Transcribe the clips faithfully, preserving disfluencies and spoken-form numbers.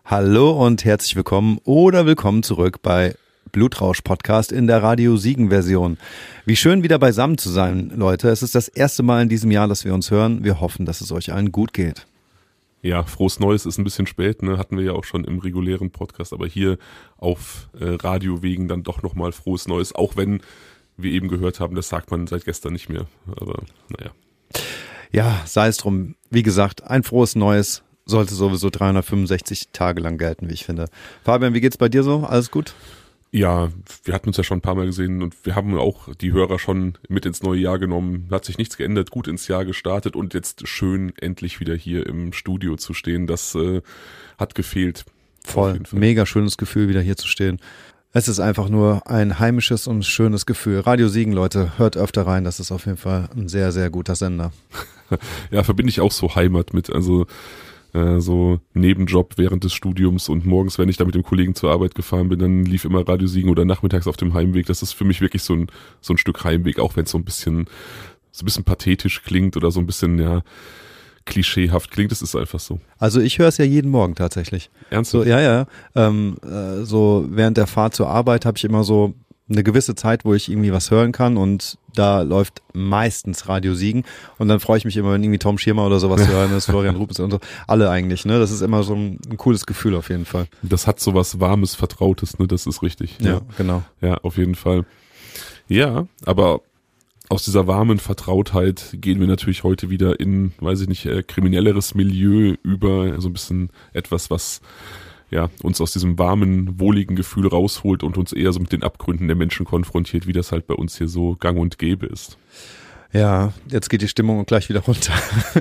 Hallo und herzlich willkommen oder willkommen zurück bei Blutrausch Podcast in der Radio Siegen Version. Wie schön wieder beisammen zu sein, Leute. Es ist das erste Mal in diesem Jahr, dass wir uns hören. Wir hoffen, dass es euch allen gut geht. Ja, frohes Neues ist ein bisschen spät, ne? Hatten wir ja auch schon im regulären Podcast, aber hier auf äh, Radiowegen dann doch nochmal frohes Neues, auch wenn wir eben gehört haben, das sagt man seit gestern nicht mehr, aber naja. Ja, sei es drum. Wie gesagt, ein frohes Neues sollte sowieso dreihundertfünfundsechzig Tage lang gelten, wie ich finde. Fabian, wie geht's bei dir so? Alles gut? Ja, wir hatten uns ja schon ein paar Mal gesehen und wir haben auch die Hörer schon mit ins neue Jahr genommen. Hat sich nichts geändert, gut ins Jahr gestartet und jetzt schön endlich wieder hier im Studio zu stehen. Das äh, hat gefehlt. Voll, mega schönes Gefühl, wieder hier zu stehen. Es ist einfach nur ein heimisches und schönes Gefühl. Radio Siegen, Leute, hört öfter rein. Das ist auf jeden Fall ein sehr, sehr guter Sender. Ja, verbinde ich auch so Heimat mit. Also äh, so Nebenjob während des Studiums und morgens, wenn ich da mit dem Kollegen zur Arbeit gefahren bin, dann lief immer Radio Siegen oder nachmittags auf dem Heimweg. Das ist für mich wirklich so ein so ein Stück Heimweg, auch wenn es so ein bisschen so ein bisschen pathetisch klingt oder so ein bisschen, ja, klischeehaft klingt, es ist einfach so. Also ich höre es ja jeden Morgen tatsächlich. Ernsthaft? So, ja, ja. Ähm, äh, so während der Fahrt zur Arbeit habe ich immer so eine gewisse Zeit, wo ich irgendwie was hören kann und da läuft meistens Radio Siegen und dann freue ich mich immer, wenn irgendwie Tom Schirmer oder sowas zu hören ist, Florian Rubens und so. Alle eigentlich, ne? Das ist immer so ein, ein cooles Gefühl auf jeden Fall. Das hat so was Warmes, Vertrautes, ne? Das ist richtig. Ja, ja, genau. Ja, auf jeden Fall. Ja, aber aus dieser warmen Vertrautheit gehen wir natürlich heute wieder in, weiß ich nicht, äh, kriminelleres Milieu über, so ein bisschen etwas, was ja uns aus diesem warmen, wohligen Gefühl rausholt und uns eher so mit den Abgründen der Menschen konfrontiert, wie das halt bei uns hier so gang und gäbe ist. Ja, jetzt geht die Stimmung gleich wieder runter.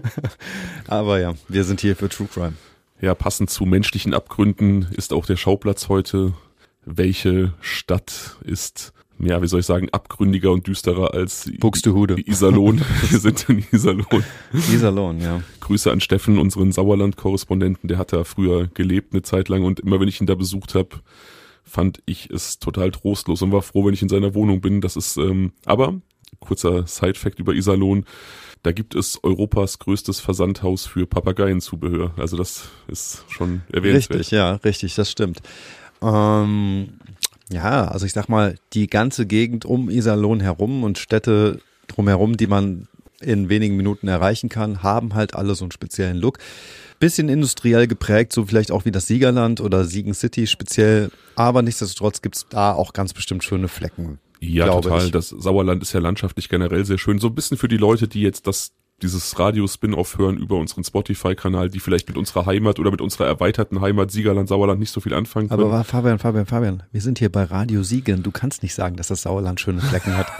Aber ja, wir sind hier für True Crime. Ja, passend zu menschlichen Abgründen ist auch der Schauplatz heute. Welche Stadt ist, ja, wie soll ich sagen, abgründiger und düsterer als Buxtehude. Iserlohn. Wir sind in Iserlohn. Iserlohn, ja. Grüße an Steffen, unseren Sauerland-Korrespondenten. Der hat da früher gelebt eine Zeit lang und immer wenn ich ihn da besucht habe, fand ich es total trostlos und war froh, wenn ich in seiner Wohnung bin. Das ist, ähm, aber, kurzer Side-Fact über Iserlohn, da gibt es Europas größtes Versandhaus für Papageienzubehör. Also das ist schon erwähnenswert. Richtig, ja, richtig, das stimmt. Ähm, ja, also ich sag mal, die ganze Gegend um Iserlohn herum und Städte drumherum, die man in wenigen Minuten erreichen kann, haben halt alle so einen speziellen Look. Bisschen industriell geprägt, so vielleicht auch wie das Siegerland oder Siegen City speziell, aber nichtsdestotrotz gibt's da auch ganz bestimmt schöne Flecken. Ja, total. Ich. Das Sauerland ist ja landschaftlich generell sehr schön. So ein bisschen für die Leute, die jetzt das dieses Radio-Spin-Off hören über unseren Spotify-Kanal, die vielleicht mit unserer Heimat oder mit unserer erweiterten Heimat Siegerland, Sauerland nicht so viel anfangen können. Aber Fabian, Fabian, Fabian, wir sind hier bei Radio Siegen. Du kannst nicht sagen, dass das Sauerland schöne Flecken hat.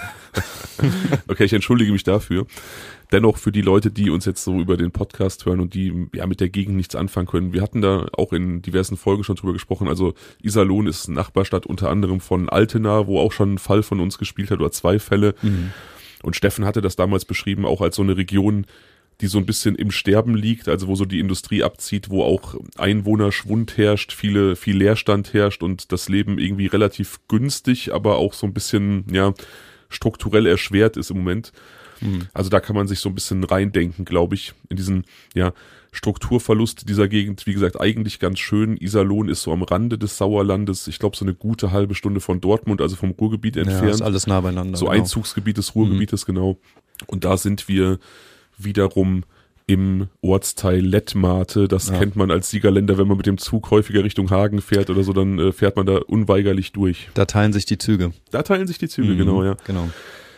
Okay, ich entschuldige mich dafür. Dennoch für die Leute, die uns jetzt so über den Podcast hören und die ja mit der Gegend nichts anfangen können. Wir hatten da auch in diversen Folgen schon drüber gesprochen. Also Iserlohn ist Nachbarstadt unter anderem von Altena, wo auch schon ein Fall von uns gespielt hat oder zwei Fälle. Mhm. Und Steffen hatte das damals beschrieben, auch als so eine Region, die so ein bisschen im Sterben liegt, also wo so die Industrie abzieht, wo auch Einwohnerschwund herrscht, viele, viel Leerstand herrscht und das Leben irgendwie relativ günstig, aber auch so ein bisschen, ja, strukturell erschwert ist im Moment. Mhm. Also da kann man sich so ein bisschen reindenken, glaube ich, in diesen, ja, Strukturverlust dieser Gegend. Wie gesagt, eigentlich ganz schön. Iserlohn ist so am Rande des Sauerlandes. Ich glaube, so eine gute halbe Stunde von Dortmund, also vom Ruhrgebiet entfernt. Ja, ist alles nah beieinander. So genau. Einzugsgebiet des Ruhrgebietes, mhm. genau. Und da sind wir wiederum im Ortsteil Lettmate. Das ja. kennt man als Siegerländer, wenn man mit dem Zug häufiger Richtung Hagen fährt oder so, dann äh, fährt man da unweigerlich durch. Da teilen sich die Züge. Da teilen sich die Züge, mhm. genau, ja. Genau.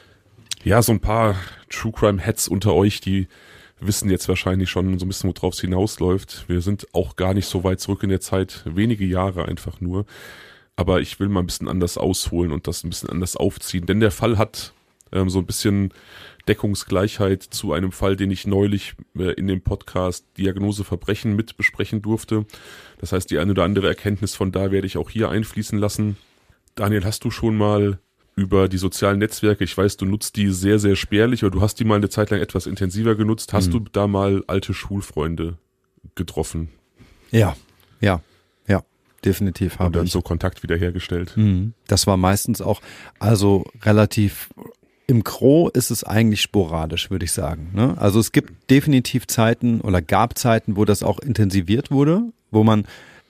Ja, so ein paar True Crime Heads unter euch, die wissen jetzt wahrscheinlich schon so ein bisschen, worauf es hinausläuft. Wir sind auch gar nicht so weit zurück in der Zeit, wenige Jahre einfach nur. Aber ich will mal ein bisschen anders ausholen und das ein bisschen anders aufziehen. Denn der Fall hat ähm, so ein bisschen Deckungsgleichheit zu einem Fall, den ich neulich äh, in dem Podcast Diagnose Verbrechen mit besprechen durfte. Das heißt, die eine oder andere Erkenntnis von da werde ich auch hier einfließen lassen. Daniel, hast du schon mal über die sozialen Netzwerke, ich weiß, du nutzt die sehr, sehr spärlich, oder du hast die mal eine Zeit lang etwas intensiver genutzt. Hast mhm. du da mal alte Schulfreunde getroffen? Ja, ja, ja, definitiv habe ich. Und dann so Kontakt wiederhergestellt. Mhm. Das war meistens auch, also relativ, im Gros ist es eigentlich sporadisch, würde ich sagen. Ne? Also es gibt definitiv Zeiten oder gab Zeiten, wo das auch intensiviert wurde, wo man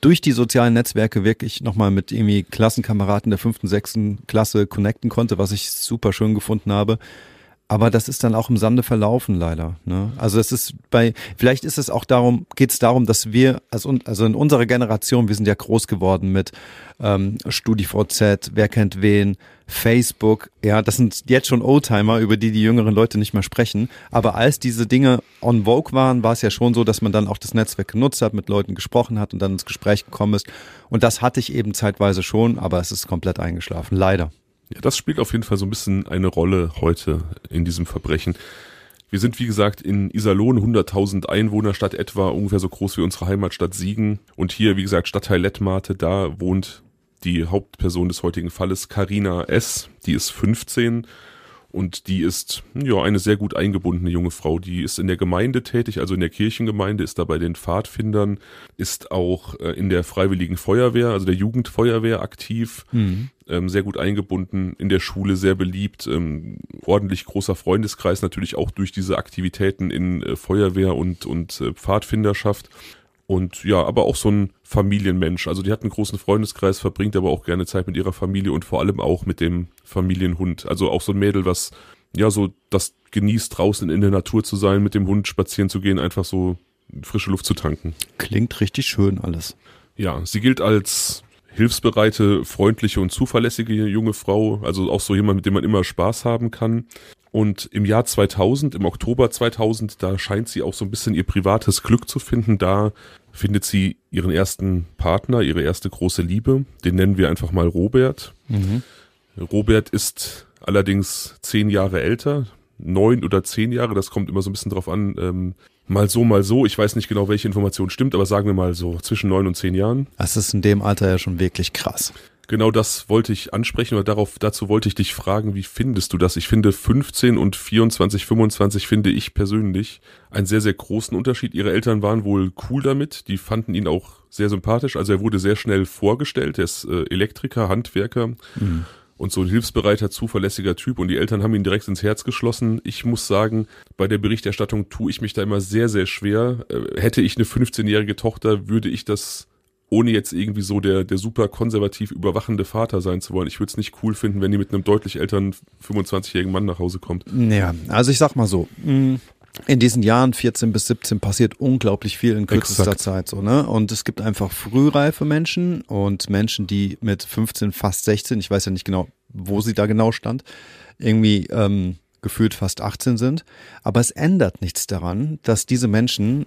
durch die sozialen Netzwerke wirklich nochmal mit irgendwie Klassenkameraden der fünften, sechsten Klasse connecten konnte, was ich super schön gefunden habe. Aber das ist dann auch im Sande verlaufen, leider. Ne? Also es ist bei, vielleicht ist es auch darum, geht es darum, dass wir, also, also in unserer Generation, wir sind ja groß geworden mit ähm, StudiVZ, wer kennt wen, Facebook, ja, das sind jetzt schon Oldtimer, über die die jüngeren Leute nicht mehr sprechen. Aber als diese Dinge on vogue waren, war es ja schon so, dass man dann auch das Netzwerk genutzt hat, mit Leuten gesprochen hat und dann ins Gespräch gekommen ist. Und das hatte ich eben zeitweise schon, aber es ist komplett eingeschlafen, leider. Ja, das spielt auf jeden Fall so ein bisschen eine Rolle heute in diesem Verbrechen. Wir sind, wie gesagt, in Iserlohn, hunderttausend Einwohnerstadt etwa, ungefähr so groß wie unsere Heimatstadt Siegen. Und hier, wie gesagt, Stadtteil Lettmate, da wohnt die Hauptperson des heutigen Falles, Carina S., die ist fünfzehn und die ist ja eine sehr gut eingebundene junge Frau. Die ist in der Gemeinde tätig, also in der Kirchengemeinde, ist da bei den Pfadfindern, ist auch äh, in der Freiwilligen Feuerwehr, also der Jugendfeuerwehr aktiv, mhm. ähm, sehr gut eingebunden, in der Schule sehr beliebt, ähm, ordentlich großer Freundeskreis, natürlich auch durch diese Aktivitäten in äh, Feuerwehr und, und äh, Pfadfinderschaft. Und ja, aber auch so ein Familienmensch. Also die hat einen großen Freundeskreis, verbringt aber auch gerne Zeit mit ihrer Familie und vor allem auch mit dem Familienhund. Also auch so ein Mädel, was ja so das genießt, draußen in der Natur zu sein, mit dem Hund spazieren zu gehen, einfach so frische Luft zu tanken. Klingt richtig schön alles. Ja, sie gilt als hilfsbereite, freundliche und zuverlässige junge Frau. Also auch so jemand, mit dem man immer Spaß haben kann. Und im Jahr zweitausend, im Oktober zweitausend, da scheint sie auch so ein bisschen ihr privates Glück zu finden. Da findet sie ihren ersten Partner, ihre erste große Liebe. Den nennen wir einfach mal Robert. Mhm. Robert ist allerdings zehn Jahre älter, neun oder zehn Jahre, das kommt immer so ein bisschen drauf an. Ähm, mal so, mal so. Ich weiß nicht genau, welche Information stimmt, aber sagen wir mal so zwischen neun und zehn Jahren. Das ist in dem Alter ja schon wirklich krass. Genau das wollte ich ansprechen oder darauf, dazu wollte ich dich fragen, wie findest du das? Ich finde fünfzehn und vierundzwanzig, fünfundzwanzig finde ich persönlich einen sehr, sehr großen Unterschied. Ihre Eltern waren wohl cool damit, die fanden ihn auch sehr sympathisch. Also er wurde sehr schnell vorgestellt, er ist äh, Elektriker, Handwerker mhm. und so ein hilfsbereiter, zuverlässiger Typ und die Eltern haben ihn direkt ins Herz geschlossen. Ich muss sagen, bei der Berichterstattung tue ich mich da immer sehr, sehr schwer. Äh, hätte ich eine fünfzehnjährige Tochter, würde ich das ohne jetzt irgendwie so der der super konservativ überwachende Vater sein zu wollen. Ich würde es nicht cool finden, wenn die mit einem deutlich älteren fünfundzwanzigjährigen Mann nach Hause kommt. Ja, also ich sag mal so, in diesen Jahren vierzehn bis siebzehn passiert unglaublich viel in kürzester Exakt. Zeit, so, ne? Und es gibt einfach frühreife Menschen und Menschen, die mit fünfzehn, fast sechzehn, ich weiß ja nicht genau, wo sie da genau stand, irgendwie ähm, gefühlt fast achtzehn sind. Aber es ändert nichts daran, dass diese Menschen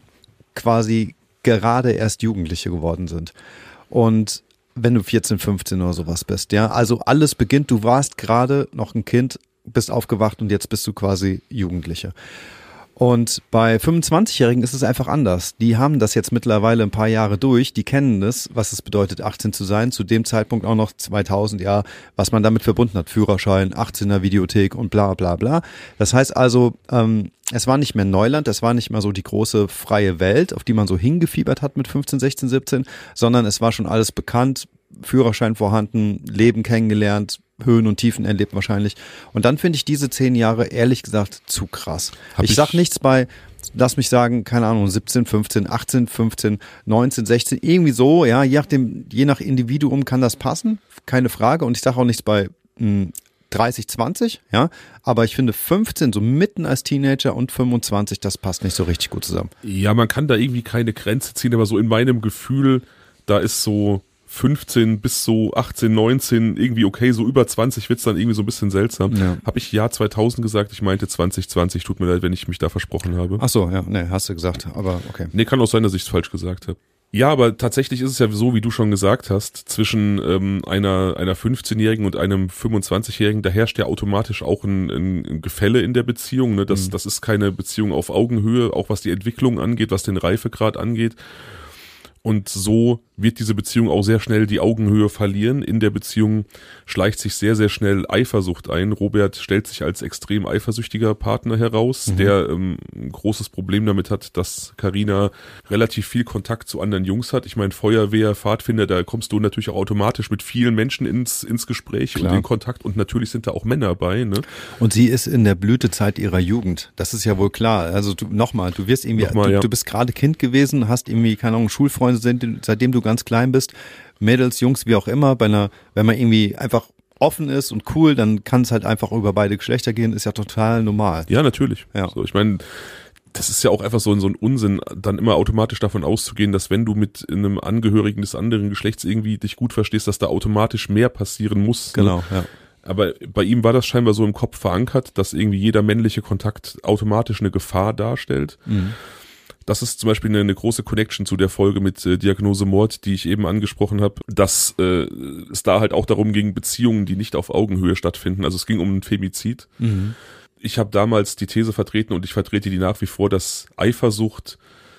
quasi gerade erst Jugendliche geworden sind. Und wenn du vierzehn, fünfzehn oder sowas bist, ja, also alles beginnt, du warst gerade noch ein Kind, bist aufgewacht und jetzt bist du quasi Jugendliche. Und bei fünfundzwanzigjährigen ist es einfach anders. Die haben das jetzt mittlerweile ein paar Jahre durch, die kennen das, was es bedeutet, achtzehn zu sein, zu dem Zeitpunkt auch noch zweitausend, ja, was man damit verbunden hat, Führerschein, achtzehner Videothek und bla bla bla. Das heißt also, ähm, es war nicht mehr Neuland, es war nicht mehr so die große freie Welt, auf die man so hingefiebert hat mit fünfzehn, sechzehn, siebzehn, sondern es war schon alles bekannt, Führerschein vorhanden, Leben kennengelernt, Höhen und Tiefen erlebt wahrscheinlich. Und dann finde ich diese zehn Jahre ehrlich gesagt zu krass. Ich, ich sag nichts bei, lass mich sagen, keine Ahnung, siebzehn, fünfzehn, achtzehn, fünfzehn, neunzehn, sechzehn, irgendwie so, ja, je nach dem, je nach Individuum kann das passen, keine Frage. Und ich sage auch nichts bei mh, dreißig, zwanzig, ja, aber ich finde fünfzehn so mitten als Teenager und fünfundzwanzig, das passt nicht so richtig gut zusammen. Ja, man kann da irgendwie keine Grenze ziehen, aber so in meinem Gefühl, da ist so fünfzehn bis so achtzehn, neunzehn irgendwie okay, so über zwanzig wird's dann irgendwie so ein bisschen seltsam. Ja. Habe ich Jahr zweitausend gesagt, ich meinte zwanzig zwanzig, tut mir leid, wenn ich mich da versprochen habe. Ach so, ja, nee, hast du gesagt, aber okay. Nee, kann auch sein, dass ich es falsch gesagt habe. Ja, aber tatsächlich ist es ja so, wie du schon gesagt hast, zwischen ähm, einer einer fünfzehnjährigen und einem fünfundzwanzigjährigen, da herrscht ja automatisch auch ein, ein Gefälle in der Beziehung. Ne? Das, mhm. das ist keine Beziehung auf Augenhöhe, auch was die Entwicklung angeht, was den Reifegrad angeht. Und so wird diese Beziehung auch sehr schnell die Augenhöhe verlieren. In der Beziehung schleicht sich sehr, sehr schnell Eifersucht ein. Robert stellt sich als extrem eifersüchtiger Partner heraus, mhm. der ähm, ein großes Problem damit hat, dass Carina relativ viel Kontakt zu anderen Jungs hat. Ich meine, Feuerwehr, Pfadfinder, da kommst du natürlich auch automatisch mit vielen Menschen ins ins Gespräch Klar. und in Kontakt. Und natürlich sind da auch Männer bei. Ne? Und sie ist in der Blütezeit ihrer Jugend. Das ist ja wohl klar. Also du, nochmal, du wirst irgendwie, nochmal, du, ja. du bist gerade Kind gewesen, hast irgendwie, keine Ahnung, Schulfreunde, seitdem du ganz klein bist, Mädels, Jungs, wie auch immer, bei einer, wenn man irgendwie einfach offen ist und cool, dann kann es halt einfach über beide Geschlechter gehen, ist ja total normal. Ja, natürlich. Ja. So, ich meine, das ist ja auch einfach so ein, so ein Unsinn, dann immer automatisch davon auszugehen, dass wenn du mit einem Angehörigen des anderen Geschlechts irgendwie dich gut verstehst, dass da automatisch mehr passieren muss. Genau, ne? ja. Aber bei ihm war das scheinbar so im Kopf verankert, dass irgendwie jeder männliche Kontakt automatisch eine Gefahr darstellt. Mhm. Das ist zum Beispiel eine, eine große Connection zu der Folge mit äh, Diagnose Mord, die ich eben angesprochen habe, dass äh, es da halt auch darum ging, Beziehungen, die nicht auf Augenhöhe stattfinden. Also es ging um ein Femizid. Mhm. Ich habe damals die These vertreten und ich vertrete die nach wie vor, dass Eifersucht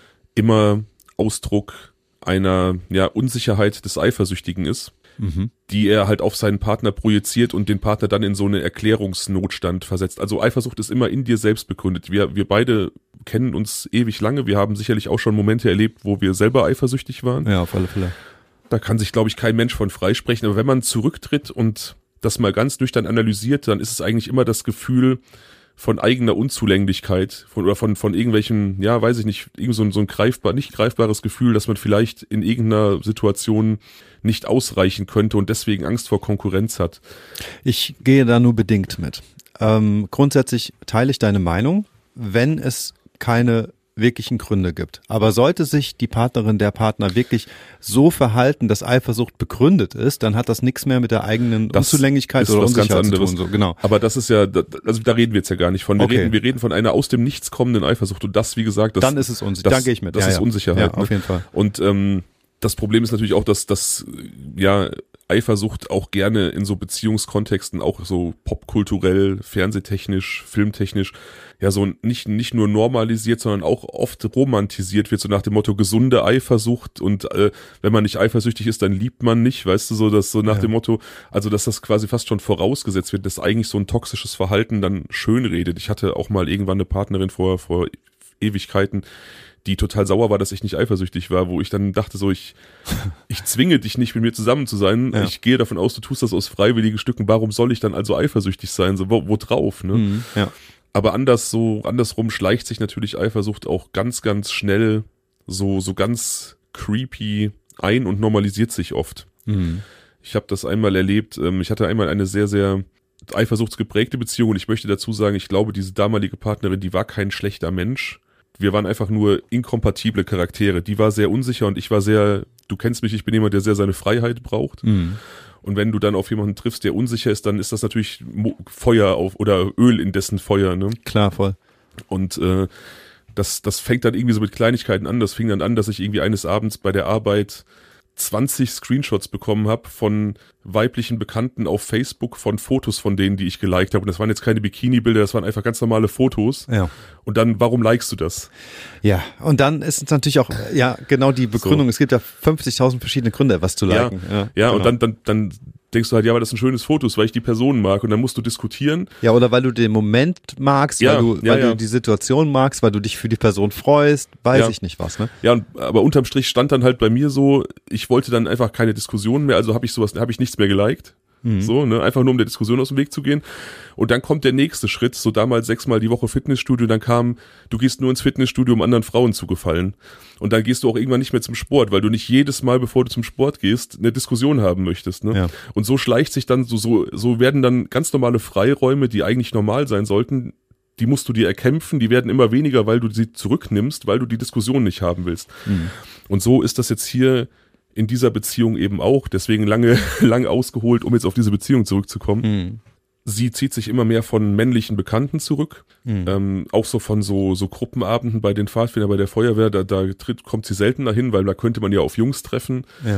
immer Ausdruck einer ja, Unsicherheit des Eifersüchtigen ist, Mhm. die er halt auf seinen Partner projiziert und den Partner dann in so eine Erklärungsnotstand versetzt. Also Eifersucht ist immer in dir selbst begründet. Wir, wir beide kennen uns ewig lange. Wir haben sicherlich auch schon Momente erlebt, wo wir selber eifersüchtig waren. Ja, auf alle Fälle. Da kann sich, glaube ich, kein Mensch von freisprechen. Aber wenn man zurücktritt und das mal ganz nüchtern analysiert, dann ist es eigentlich immer das Gefühl von eigener Unzulänglichkeit von, oder von, von irgendwelchen, ja, weiß ich nicht, irgend so ein, so ein greifbar, nicht greifbares Gefühl, dass man vielleicht in irgendeiner Situation nicht ausreichen könnte und deswegen Angst vor Konkurrenz hat. Ich gehe da nur bedingt mit. Ähm, grundsätzlich teile ich deine Meinung, wenn es keine wirklichen Gründe gibt. Aber sollte sich die Partnerin, der Partner wirklich so verhalten, dass Eifersucht begründet ist, dann hat das nichts mehr mit der eigenen Das Unzulänglichkeit ist oder was ganz Unsicherheit zu anderes. tun. So, genau. Aber das ist ja, also da reden wir jetzt ja gar nicht von. Wir, Okay. reden, wir reden von einer aus dem Nichts kommenden Eifersucht und das, wie gesagt, das, Dann ist es unsicher. das, Dann gehe ich mit. das ja, ist ja. Unsicherheit. Ja, auf ne? jeden Fall. Und ähm, das Problem ist natürlich auch, dass dass ja Eifersucht auch gerne in so Beziehungskontexten, auch so popkulturell, fernsehtechnisch, filmtechnisch, ja so nicht nicht nur normalisiert, sondern auch oft romantisiert wird, so nach dem Motto gesunde Eifersucht und äh, wenn man nicht eifersüchtig ist, dann liebt man nicht, weißt du, so das so nach Ja. dem Motto, also dass das quasi fast schon vorausgesetzt wird, dass eigentlich so ein toxisches Verhalten dann schön redet. Ich hatte auch mal irgendwann eine Partnerin vor vor Ewigkeiten, die total sauer war, dass ich nicht eifersüchtig war, wo ich dann dachte so, ich ich zwinge dich nicht mit mir zusammen zu sein, Ja. ich gehe davon aus, du tust das aus freiwilligen Stücken, warum soll ich dann also eifersüchtig sein, so wo, wo drauf, ne? Mhm. Ja. Aber anders so andersrum schleicht sich natürlich Eifersucht auch ganz ganz schnell so so ganz creepy ein und normalisiert sich oft. Mhm. Ich habe das einmal erlebt, ähm, ich hatte einmal eine sehr sehr eifersuchtsgeprägte Beziehung und ich möchte dazu sagen, ich glaube, diese damalige Partnerin, die war kein schlechter Mensch. Wir waren einfach nur inkompatible Charaktere. Die war sehr unsicher und ich war sehr, du kennst mich, ich bin jemand, der sehr seine Freiheit braucht. Mhm. Und wenn du dann auf jemanden triffst, der unsicher ist, dann ist das natürlich Mo- Feuer auf oder Öl in dessen Feuer, ne? Klar, voll. Und äh, das, das fängt dann irgendwie so mit Kleinigkeiten an. Das fing dann an, dass ich irgendwie eines Abends bei der Arbeit zwanzig Screenshots bekommen habe von weiblichen Bekannten auf Facebook von Fotos von denen, die ich geliked habe. Und das waren jetzt keine Bikini-Bilder, das waren einfach ganz normale Fotos. Ja. Und dann, warum likest du das? Ja, und dann ist es natürlich auch, ja, genau die Begründung. So. Es gibt ja fünfzigtausend verschiedene Gründe, was zu liken. Ja, Ja, ja genau. und dann, dann, dann denkst du halt, ja, aber das sind schönes Fotos, weil ich die Person mag. Und dann musst du diskutieren. Ja, oder weil du den Moment magst, Ja, weil, du, ja, weil ja. du die Situation magst, weil du dich für die Person freust, weiß Ja. ich nicht was, ne? Ja, und, aber unterm Strich stand dann halt bei mir so, ich wollte dann einfach keine Diskussion mehr, also habe ich sowas, habe ich nichts mehr geliked. Mhm. So, ne, einfach nur um der Diskussion aus dem Weg zu gehen. Und dann kommt der nächste Schritt, so damals sechsmal die Woche Fitnessstudio, dann kam, du gehst nur ins Fitnessstudio, um anderen Frauen zu gefallen. Und dann gehst du auch irgendwann nicht mehr zum Sport, weil du nicht jedes Mal, bevor du zum Sport gehst, eine Diskussion haben möchtest, ne? Ja. Und so schleicht sich dann, so, so, so werden dann ganz normale Freiräume, die eigentlich normal sein sollten, die musst du dir erkämpfen, die werden immer weniger, weil du sie zurücknimmst, weil du die Diskussion nicht haben willst. Mhm. Und so ist das jetzt hier in dieser Beziehung eben auch, deswegen lange, lang ausgeholt, um jetzt auf diese Beziehung zurückzukommen. Mhm. Sie zieht sich immer mehr von männlichen Bekannten zurück, Mhm. ähm, auch so von so, so Gruppenabenden bei den Pfadfindern, bei der Feuerwehr, da, da tritt, kommt sie seltener hin, weil da könnte man ja auf Jungs treffen. Ja.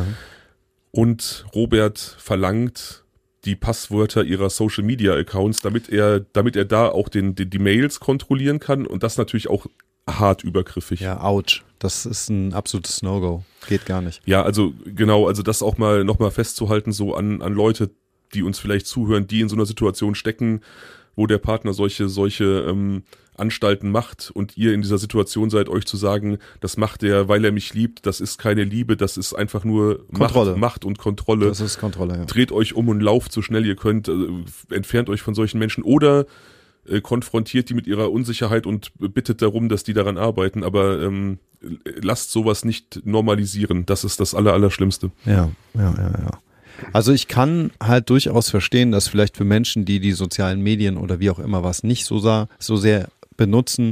Und Robert verlangt die Passwörter ihrer Social Media Accounts, damit er, damit er da auch den, den, die Mails kontrollieren kann und das natürlich auch hart übergriffig. Ja, ouch. Das ist ein absolutes No-Go. Geht gar nicht. Ja, also genau, also das auch mal nochmal festzuhalten, so an, an Leute, die uns vielleicht zuhören, die in so einer Situation stecken, wo der Partner solche, solche ähm, Anstalten macht und ihr in dieser Situation seid, euch zu sagen, das macht er, weil er mich liebt, das ist keine Liebe, das ist einfach nur Kontrolle. Macht, Macht und Kontrolle. Das ist Kontrolle, ja. Dreht euch um und lauft so schnell ihr könnt, äh, entfernt euch von solchen Menschen oder äh, konfrontiert die mit ihrer Unsicherheit und bittet darum, dass die daran arbeiten, aber ähm, lasst sowas nicht normalisieren. Das ist das Aller, Allerschlimmste. Ja, ja, ja, ja. Also ich kann halt durchaus verstehen, dass vielleicht für Menschen, die die sozialen Medien oder wie auch immer was nicht so, sah, so sehr benutzen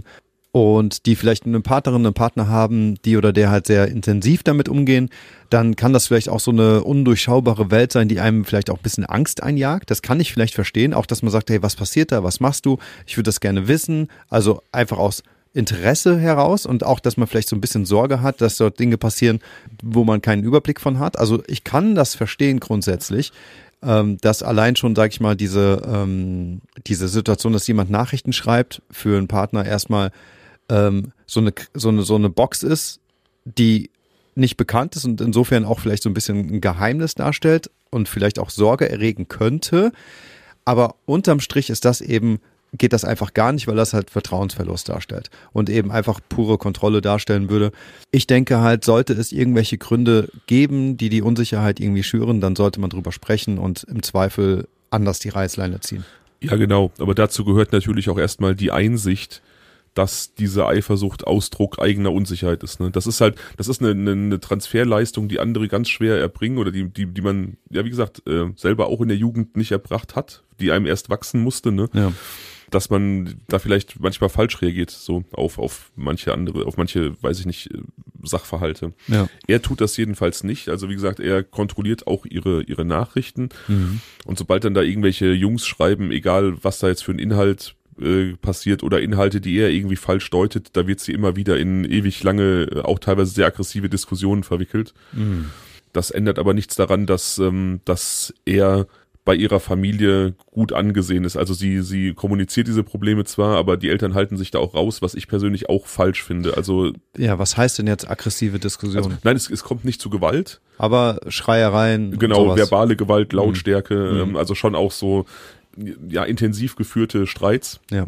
und die vielleicht eine Partnerin, einen Partner haben, die oder der halt sehr intensiv damit umgehen, dann kann das vielleicht auch so eine undurchschaubare Welt sein, die einem vielleicht auch ein bisschen Angst einjagt. Das kann ich vielleicht verstehen, auch dass man sagt, hey, was passiert da, was machst du? Ich würde das gerne wissen. Also einfach aus Interesse heraus und auch, dass man vielleicht so ein bisschen Sorge hat, dass dort Dinge passieren, wo man keinen Überblick von hat. Also ich kann das verstehen grundsätzlich, ähm, dass allein schon, sag ich mal, diese, ähm, diese Situation, dass jemand Nachrichten schreibt, für einen Partner erstmal ähm, so eine, so eine, so eine Box ist, die nicht bekannt ist und insofern auch vielleicht so ein bisschen ein Geheimnis darstellt und vielleicht auch Sorge erregen könnte. Aber unterm Strich ist das eben geht das einfach gar nicht, weil das halt Vertrauensverlust darstellt und eben einfach pure Kontrolle darstellen würde. Ich denke halt, sollte es irgendwelche Gründe geben, die die Unsicherheit irgendwie schüren, dann sollte man drüber sprechen und im Zweifel anders die Reißleine ziehen. Ja, genau. Aber dazu gehört natürlich auch erstmal die Einsicht, dass diese Eifersucht Ausdruck eigener Unsicherheit ist. Ne? Das ist halt, das ist eine, eine, eine Transferleistung, die andere ganz schwer erbringen oder die, die, die man, ja wie gesagt, äh, selber auch in der Jugend nicht erbracht hat, die einem erst wachsen musste, ne? Ja. Dass man da vielleicht manchmal falsch reagiert, so auf, auf manche andere, auf manche, weiß ich nicht, Sachverhalte. Ja. Er tut das jedenfalls nicht. Also wie gesagt, er kontrolliert auch ihre, ihre Nachrichten. Mhm. Und sobald dann da irgendwelche Jungs schreiben, egal was da jetzt für ein Inhalt äh, passiert oder Inhalte, die er irgendwie falsch deutet, da wird sie immer wieder in ewig lange, auch teilweise sehr aggressive Diskussionen verwickelt. Mhm. Das ändert aber nichts daran, dass, ähm, dass er bei ihrer Familie gut angesehen ist. Also sie sie kommuniziert diese Probleme zwar, aber die Eltern halten sich da auch raus, was ich persönlich auch falsch finde. Also ja, was heißt denn jetzt aggressive Diskussion? Also, nein, es, es kommt nicht zu Gewalt. Aber Schreiereien. Genau, verbale Gewalt, Lautstärke, mhm. ähm, also schon auch so ja intensiv geführte Streits. Ja.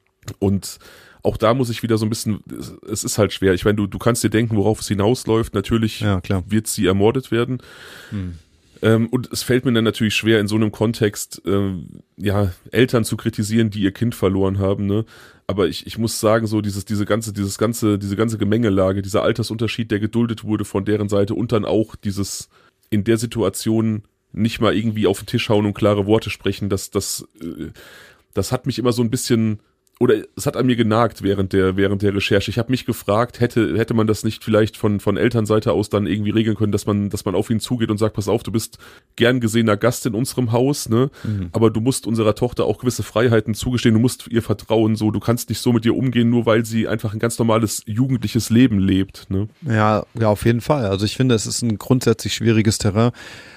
Und auch da muss ich wieder so ein bisschen, es ist halt schwer. Ich meine, du du kannst dir denken, worauf es hinausläuft. Natürlich ja, klar. wird sie ermordet werden. Mhm. Ähm, und es fällt mir dann natürlich schwer, in so einem Kontext ähm, ja Eltern zu kritisieren, die ihr Kind verloren haben, ne? Aber ich ich muss sagen, so dieses diese ganze dieses ganze diese ganze Gemengelage, dieser Altersunterschied, der geduldet wurde von deren Seite und dann auch dieses in der Situation nicht mal irgendwie auf den Tisch hauen und klare Worte sprechen, das das äh, das hat mich immer so ein bisschen oder es hat an mir genagt während der während der Recherche. Ich habe mich gefragt, hätte hätte man das nicht vielleicht von von Elternseite aus dann irgendwie regeln können, dass man dass man auf ihn zugeht und sagt, pass auf, du bist gern gesehener Gast in unserem Haus, ne? Mhm. Aber du musst unserer Tochter auch gewisse Freiheiten zugestehen, du musst ihr vertrauen, so, du kannst nicht so mit ihr umgehen, nur weil sie einfach ein ganz normales jugendliches Leben lebt, ne? Ja, ja, auf jeden Fall. Also ich finde, es ist ein grundsätzlich schwieriges Terrain,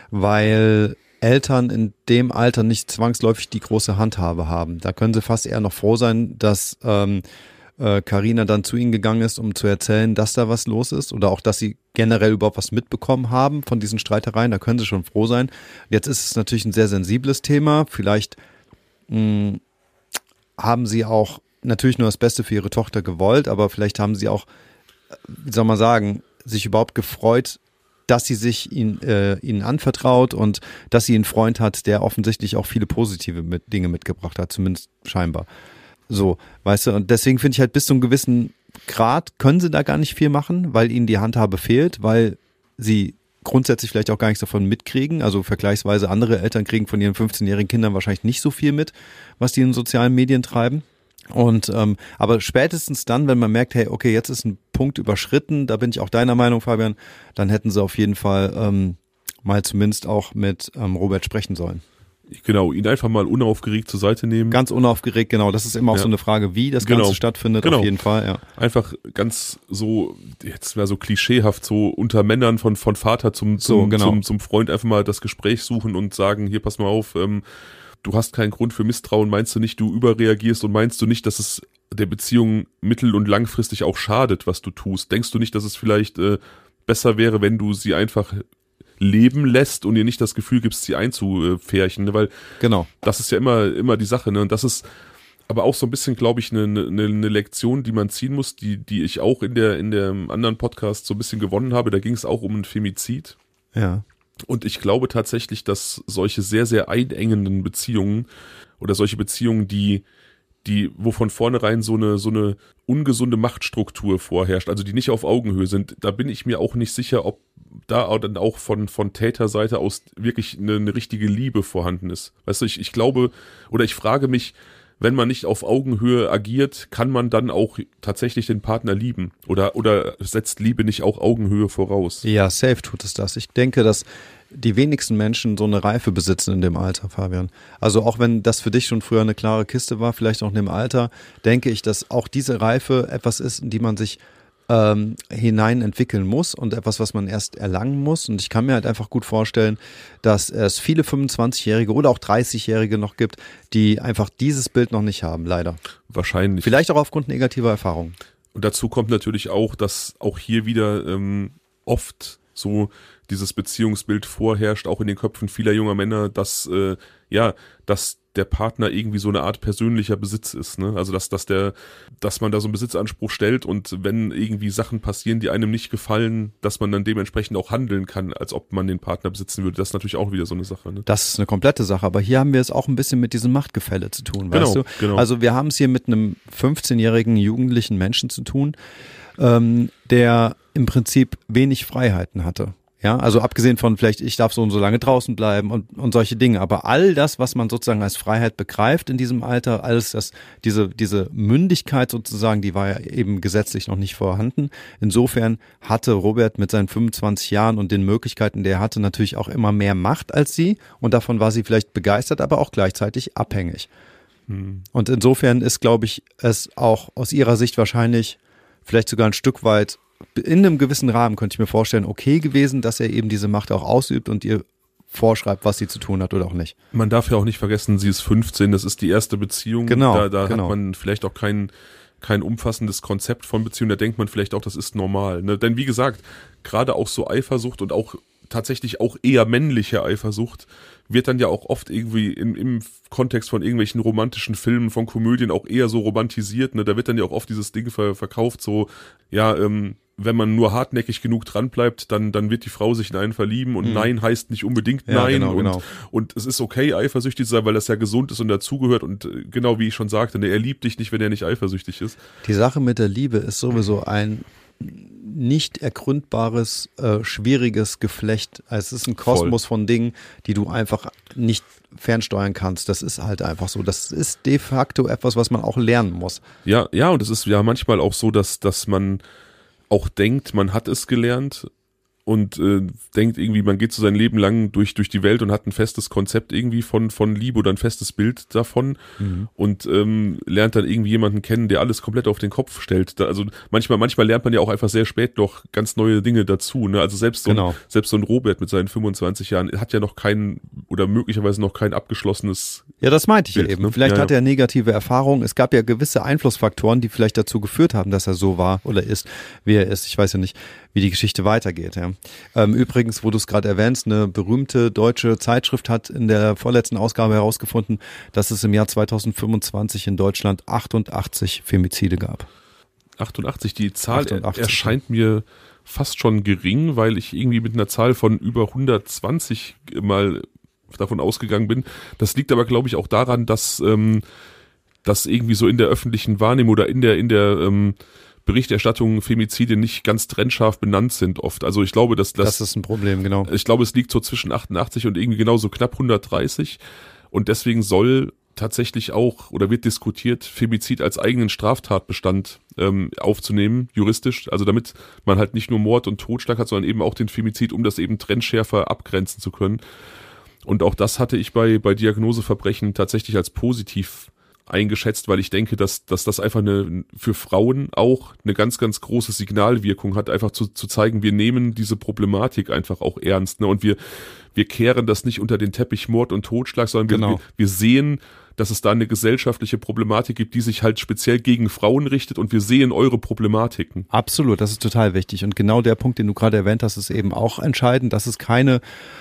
weil Eltern in dem Alter nicht zwangsläufig die große Handhabe haben. Da können sie fast eher noch froh sein, dass ähm, äh, Carina dann zu ihnen gegangen ist, um zu erzählen, dass da was los ist oder auch, dass sie generell überhaupt was mitbekommen haben von diesen Streitereien. Da können sie schon froh sein. Jetzt ist es natürlich ein sehr sensibles Thema. Vielleicht mh, haben sie auch natürlich nur das Beste für ihre Tochter gewollt, aber vielleicht haben sie auch, wie soll man sagen, sich überhaupt gefreut, dass sie sich ihn, äh, ihnen anvertraut und dass sie einen Freund hat, der offensichtlich auch viele positive mit, Dinge mitgebracht hat, zumindest scheinbar. So, weißt du, und deswegen finde ich halt bis zu einem gewissen Grad können sie da gar nicht viel machen, weil ihnen die Handhabe fehlt, weil sie grundsätzlich vielleicht auch gar nichts davon mitkriegen. Also vergleichsweise andere Eltern kriegen von ihren fünfzehnjährigen Kindern wahrscheinlich nicht so viel mit, was die in sozialen Medien treiben. Und ähm, aber spätestens dann, wenn man merkt, hey, okay, jetzt ist ein Punkt überschritten, da bin ich auch deiner Meinung, Fabian, dann hätten sie auf jeden Fall ähm, mal zumindest auch mit ähm, Robert sprechen sollen. Genau, ihn einfach mal unaufgeregt zur Seite nehmen. Ganz unaufgeregt, genau. Das ist immer auch ja. so eine Frage, wie das genau. Ganze stattfindet, genau. auf jeden Fall. Ja. Einfach ganz so, jetzt wäre so klischeehaft, so unter Männern von von Vater zum zum, so, genau. zum zum Freund einfach mal das Gespräch suchen und sagen, hier, pass mal auf, ähm, du hast keinen Grund für Misstrauen, meinst du nicht, du überreagierst und meinst du nicht, dass es der Beziehung mittel- und langfristig auch schadet, was du tust? Denkst du nicht, dass es vielleicht äh, besser wäre, wenn du sie einfach leben lässt und ihr nicht das Gefühl gibst, sie einzufärchen? Ne? Weil genau. das ist ja immer immer die Sache. Ne? Und das ist aber auch so ein bisschen, glaube ich, eine, eine, eine Lektion, die man ziehen muss, die die ich auch in der in dem anderen Podcast so ein bisschen gewonnen habe. Da ging es auch um ein Femizid. Ja. Und ich glaube tatsächlich, dass solche sehr, sehr einengenden Beziehungen oder solche Beziehungen, die die, wo von vornherein so eine, so eine ungesunde Machtstruktur vorherrscht, also die nicht auf Augenhöhe sind, da bin ich mir auch nicht sicher, ob da dann auch von, von Täterseite aus wirklich eine, eine richtige Liebe vorhanden ist. Weißt du, ich, ich glaube, oder ich frage mich, wenn man nicht auf Augenhöhe agiert, kann man dann auch tatsächlich den Partner lieben? Oder, oder setzt Liebe nicht auch Augenhöhe voraus? Ja, safe tut es das. Ich denke, dass die wenigsten Menschen so eine Reife besitzen in dem Alter, Fabian. Also auch wenn das für dich schon früher eine klare Kiste war, vielleicht auch in dem Alter, denke ich, dass auch diese Reife etwas ist, in die man sich ähm, hinein entwickeln muss und etwas, was man erst erlangen muss. Und ich kann mir halt einfach gut vorstellen, dass es viele fünfundzwanzigjährige oder auch dreißigjährige noch gibt, die einfach dieses Bild noch nicht haben, leider. Wahrscheinlich. Vielleicht auch aufgrund negativer Erfahrungen. Und dazu kommt natürlich auch, dass auch hier wieder ähm, oft so dieses Beziehungsbild vorherrscht, auch in den Köpfen vieler junger Männer, dass äh, ja, dass der Partner irgendwie so eine Art persönlicher Besitz ist, ne? Also dass dass der, dass man da so einen Besitzanspruch stellt und wenn irgendwie Sachen passieren, die einem nicht gefallen, dass man dann dementsprechend auch handeln kann, als ob man den Partner besitzen würde. Das ist natürlich auch wieder so eine Sache, ne? Das ist eine komplette Sache, aber hier haben wir es auch ein bisschen mit diesem Machtgefälle zu tun, genau, weißt du? Genau. Also wir haben es hier mit einem fünfzehnjährigen jugendlichen Menschen zu tun, ähm, der im Prinzip wenig Freiheiten hatte. Ja, also abgesehen von vielleicht, ich darf so und so lange draußen bleiben und, und solche Dinge. Aber all das, was man sozusagen als Freiheit begreift in diesem Alter, alles das, diese, diese Mündigkeit sozusagen, die war ja eben gesetzlich noch nicht vorhanden. Insofern hatte Robert mit seinen fünfundzwanzig Jahren und den Möglichkeiten, die er hatte, natürlich auch immer mehr Macht als sie. Und davon war sie vielleicht begeistert, aber auch gleichzeitig abhängig. Hm. Und insofern ist, glaube ich, es auch aus ihrer Sicht wahrscheinlich vielleicht sogar ein Stück weit in einem gewissen Rahmen, könnte ich mir vorstellen, okay gewesen, dass er eben diese Macht auch ausübt und ihr vorschreibt, was sie zu tun hat oder auch nicht. Man darf ja auch nicht vergessen, sie ist fünfzehn, das ist die erste Beziehung. Genau, Da, da genau. hat man vielleicht auch kein, kein umfassendes Konzept von Beziehung, da denkt man vielleicht auch, das ist normal. Ne? Denn wie gesagt, gerade auch so Eifersucht und auch tatsächlich auch eher männliche Eifersucht wird dann ja auch oft irgendwie im, im Kontext von irgendwelchen romantischen Filmen, von Komödien auch eher so romantisiert. Ne? Da wird dann ja auch oft dieses Ding ver- verkauft, so, ja, ähm, wenn man nur hartnäckig genug dran bleibt, dann, dann wird die Frau sich in einen verlieben und mhm. Nein heißt nicht unbedingt ja, Nein. Genau, und, genau. und es ist okay, eifersüchtig zu sein, weil das ja gesund ist und dazugehört und äh, genau wie ich schon sagte, ne, er liebt dich nicht, wenn er nicht eifersüchtig ist. Die Sache mit der Liebe ist sowieso ein nicht ergründbares, äh, schwieriges Geflecht. Es ist ein Kosmos Voll. Von Dingen, die du einfach nicht fernsteuern kannst. Das ist halt einfach so. Das ist de facto etwas, was man auch lernen muss. Ja, ja, und es ist ja manchmal auch so, dass, dass man auch denkt, man hat es gelernt und äh, denkt irgendwie, man geht so sein Leben lang durch durch die Welt und hat ein festes Konzept irgendwie von von Liebe oder ein festes Bild davon mhm. und ähm, lernt dann irgendwie jemanden kennen, der alles komplett auf den Kopf stellt. Da, also manchmal manchmal lernt man ja auch einfach sehr spät noch ganz neue Dinge dazu. Ne? Also selbst so, genau. ein, selbst so ein Robert mit seinen fünfundzwanzig Jahren hat ja noch kein oder möglicherweise noch kein abgeschlossenes Ja, das meinte ich Bild, eben. Ne? Vielleicht ja, hat ja. er negative Erfahrungen. Es gab ja gewisse Einflussfaktoren, die vielleicht dazu geführt haben, dass er so war oder ist, wie er ist. Ich weiß ja nicht, wie die Geschichte weitergeht. Ja. Ähm, übrigens, wo du es gerade erwähnst, eine berühmte deutsche Zeitschrift hat in der vorletzten Ausgabe herausgefunden, dass es im Jahr zweitausendfünfundzwanzig in Deutschland achtundachtzig Femizide gab. achtundachtzig, die Zahl achtundachtzig, erscheint mir fast schon gering, weil ich irgendwie mit einer Zahl von über hundertzwanzig mal davon ausgegangen bin. Das liegt aber, glaube ich, auch daran, dass ähm, das irgendwie so in der öffentlichen Wahrnehmung oder in der in der ähm, Berichterstattung Femizide nicht ganz trennscharf benannt sind oft. Also ich glaube, dass das, das ist ein Problem, genau. Ich glaube, es liegt so zwischen achtundachtzig und irgendwie genau so knapp hundertdreißig und deswegen soll tatsächlich auch oder wird diskutiert, Femizid als eigenen Straftatbestand ähm, aufzunehmen, juristisch, also damit man halt nicht nur Mord und Totschlag hat, sondern eben auch den Femizid, um das eben trennschärfer abgrenzen zu können. Und auch das hatte ich bei bei Diagnoseverbrechen tatsächlich als positiv eingeschätzt, weil ich denke, dass dass das einfach eine für Frauen auch eine ganz, ganz große Signalwirkung hat, einfach zu, zu zeigen, wir nehmen diese Problematik einfach auch ernst, ne? Und wir wir kehren das nicht unter den Teppich Mord und Totschlag, sondern wir, genau. wir, wir sehen, dass es da eine gesellschaftliche Problematik gibt, die sich halt speziell gegen Frauen richtet und wir sehen eure Problematiken. Absolut, das ist total wichtig und genau der Punkt, den du gerade erwähnt hast, ist eben auch entscheidend, dass es keine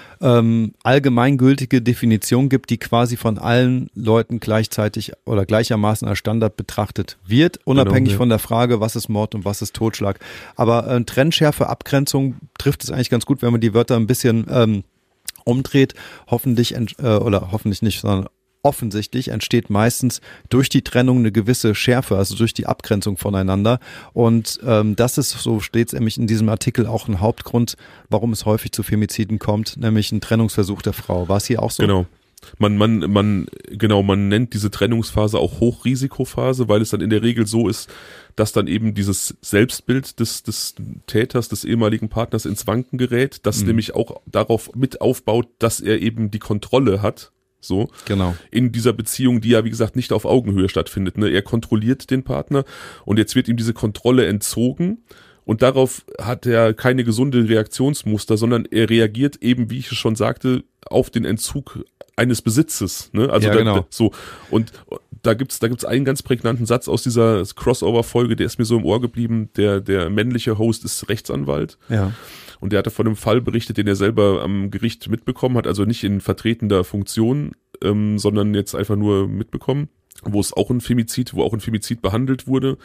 ähm, allgemeingültige Definition gibt, die quasi von allen Leuten gleichzeitig oder gleichermaßen als Standard betrachtet wird, unabhängig genau, ja. von der Frage, was ist Mord und was ist Totschlag. Aber äh, trennschärfe Abgrenzung trifft es eigentlich ganz gut, wenn man die Wörter ein bisschen ähm, umdreht, hoffentlich, äh, oder hoffentlich nicht, sondern offensichtlich entsteht meistens durch die Trennung eine gewisse Schärfe, also durch die Abgrenzung voneinander. Und ähm, das ist, so steht es nämlich in diesem Artikel, auch ein Hauptgrund, warum es häufig zu Femiziden kommt, nämlich ein Trennungsversuch der Frau. War es hier auch so? Genau. Man, man, man, genau, man nennt diese Trennungsphase auch Hochrisikophase, weil es dann in der Regel so ist, dass dann eben dieses Selbstbild des, des Täters, des ehemaligen Partners ins Wanken gerät, das mhm. nämlich auch darauf mit aufbaut, dass er eben die Kontrolle hat. So, genau. In dieser Beziehung, die ja, wie gesagt, nicht auf Augenhöhe stattfindet. Ne? Er kontrolliert den Partner und jetzt wird ihm diese Kontrolle entzogen und darauf hat er keine gesunde Reaktionsmuster, sondern er reagiert eben, wie ich es schon sagte, auf den Entzug eines Besitzes. Ne? Also ja, da, genau. da, so und da gibt's da gibt's einen ganz prägnanten Satz aus dieser Crossover-Folge, der ist mir so im Ohr geblieben. Der der männliche Host ist Rechtsanwalt. Ja. Und der hatte von einem Fall berichtet, den er selber am Gericht mitbekommen hat, also nicht in vertretender Funktion, ähm, sondern jetzt einfach nur mitbekommen, wo es auch ein Femizid, wo auch ein Femizid behandelt wurde.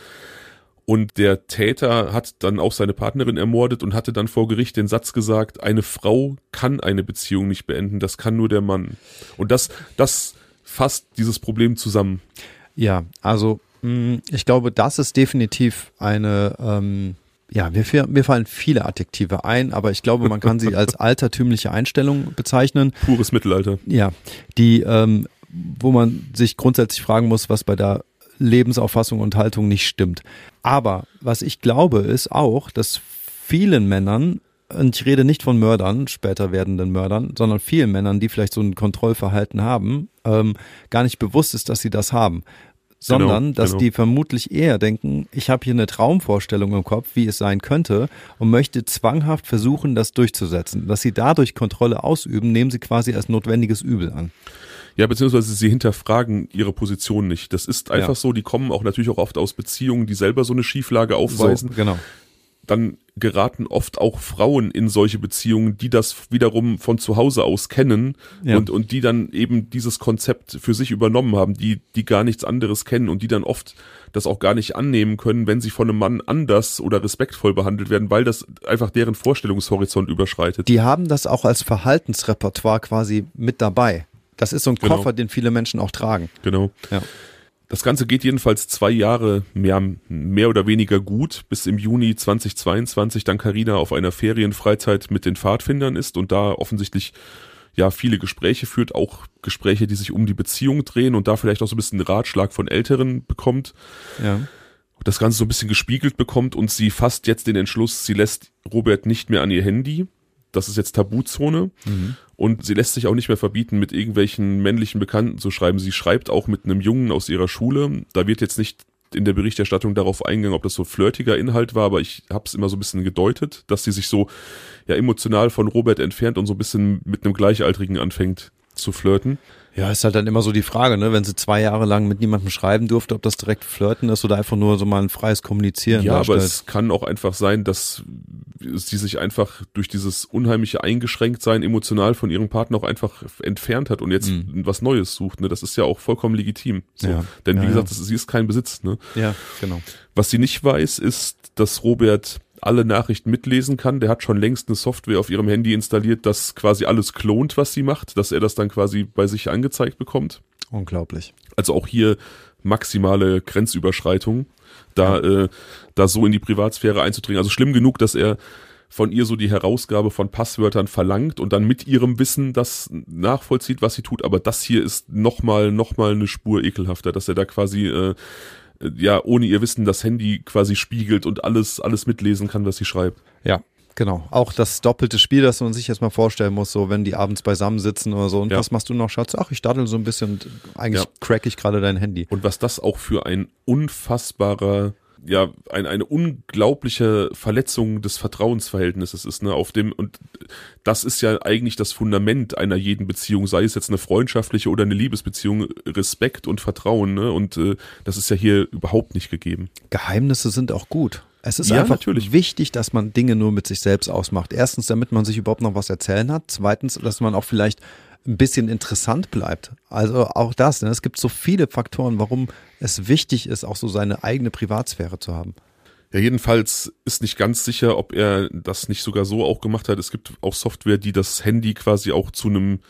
Und der Täter hat dann auch seine Partnerin ermordet und hatte dann vor Gericht den Satz gesagt, eine Frau kann eine Beziehung nicht beenden, das kann nur der Mann. Und das, das fasst dieses Problem zusammen. Ja, also mh, ich glaube, das ist definitiv eine... Ähm Ja, mir, mir fallen viele Adjektive ein, aber ich glaube, man kann sie als altertümliche Einstellung bezeichnen. Pures Mittelalter. Ja, die, ähm, wo man sich grundsätzlich fragen muss, was bei der Lebensauffassung und Haltung nicht stimmt. Aber was ich glaube, ist auch, dass vielen Männern, und ich rede nicht von Mördern, später werdenden Mördern, sondern vielen Männern, die vielleicht so ein Kontrollverhalten haben, ähm, gar nicht bewusst ist, dass sie das haben. Sondern, genau, dass genau. die vermutlich eher denken, ich habe hier eine Traumvorstellung im Kopf, wie es sein könnte und möchte zwanghaft versuchen, das durchzusetzen. Dass sie dadurch Kontrolle ausüben, nehmen sie quasi als notwendiges Übel an. Ja, beziehungsweise sie hinterfragen ihre Position nicht. Das ist einfach Ja. so, die kommen auch natürlich auch oft aus Beziehungen, die selber so eine Schieflage aufweisen. So, genau. Dann geraten oft auch Frauen in solche Beziehungen, die das wiederum von zu Hause aus kennen Ja. und, und die dann eben dieses Konzept für sich übernommen haben, die, die gar nichts anderes kennen und die dann oft das auch gar nicht annehmen können, wenn sie von einem Mann anders oder respektvoll behandelt werden, weil das einfach deren Vorstellungshorizont überschreitet. Die haben das auch als Verhaltensrepertoire quasi mit dabei. Das ist so ein Genau. Koffer, den viele Menschen auch tragen. Genau. Ja. Das Ganze geht jedenfalls zwei Jahre mehr, mehr oder weniger gut, bis im Juni zweitausendzweiundzwanzig dann Carina auf einer Ferienfreizeit mit den Pfadfindern ist und da offensichtlich ja viele Gespräche führt, auch Gespräche, die sich um die Beziehung drehen und da vielleicht auch so ein bisschen Ratschlag von Älteren bekommt. Ja. Das Ganze so ein bisschen gespiegelt bekommt und sie fasst jetzt den Entschluss, sie lässt Robert nicht mehr an ihr Handy. Das ist jetzt Tabuzone. Mhm. Und sie lässt sich auch nicht mehr verbieten, mit irgendwelchen männlichen Bekannten zu schreiben. Sie schreibt auch mit einem Jungen aus ihrer Schule. Da wird jetzt nicht in der Berichterstattung darauf eingegangen, ob das so flirtiger Inhalt war, aber ich habe es immer so ein bisschen gedeutet, dass sie sich so ja emotional von Robert entfernt und so ein bisschen mit einem Gleichaltrigen anfängt zu flirten. Ja, ist halt dann immer so die Frage, ne, wenn sie zwei Jahre lang mit niemandem schreiben durfte, ob das direkt Flirten ist oder einfach nur so mal ein freies Kommunizieren Ja, darstellt. aber es kann auch einfach sein, dass sie sich einfach durch dieses unheimliche Eingeschränktsein emotional von ihrem Partner auch einfach entfernt hat und jetzt mhm. was Neues sucht. Ne? Das ist ja auch vollkommen legitim. So. Ja. Denn wie ja, gesagt, ja. das, sie ist kein Besitz. Ne? Ja, genau. Was sie nicht weiß, ist, dass Robert alle Nachrichten mitlesen kann. Der hat schon längst eine Software auf ihrem Handy installiert, das quasi alles klont, was sie macht, dass er das dann quasi bei sich angezeigt bekommt. Unglaublich. Also auch hier maximale Grenzüberschreitung, da, ja. äh, da so in die Privatsphäre einzudringen. Also schlimm genug, dass er von ihr so die Herausgabe von Passwörtern verlangt und dann mit ihrem Wissen das nachvollzieht, was sie tut. Aber das hier ist nochmal, nochmal eine Spur ekelhafter, dass er da quasi, äh, ja, ohne ihr Wissen das Handy quasi spiegelt und alles, alles mitlesen kann, was sie schreibt. Ja. Genau, auch das doppelte Spiel, das man sich jetzt mal vorstellen muss, so wenn die abends beisammen sitzen oder so. Und ja. was machst du noch, Schatz? Ach, ich daddel so ein bisschen und eigentlich ja. crack ich gerade dein Handy. Und was das auch für ein unfassbarer, ja, ein, eine unglaubliche Verletzung des Vertrauensverhältnisses ist, ne, auf dem, und das ist ja eigentlich das Fundament einer jeden Beziehung, sei es jetzt eine freundschaftliche oder eine Liebesbeziehung, Respekt und Vertrauen, ne, und äh, das ist ja hier überhaupt nicht gegeben. Geheimnisse sind auch gut. Es ist ja, einfach natürlich. wichtig, dass man Dinge nur mit sich selbst ausmacht. Erstens, damit man sich überhaupt noch was erzählen hat. Zweitens, dass man auch vielleicht ein bisschen interessant bleibt. Also auch das, ne? Es gibt so viele Faktoren, warum es wichtig ist, auch so seine eigene Privatsphäre zu haben. Ja, jedenfalls ist nicht ganz sicher, ob er das nicht sogar so auch gemacht hat. Es gibt auch Software, die das Handy quasi auch zu einem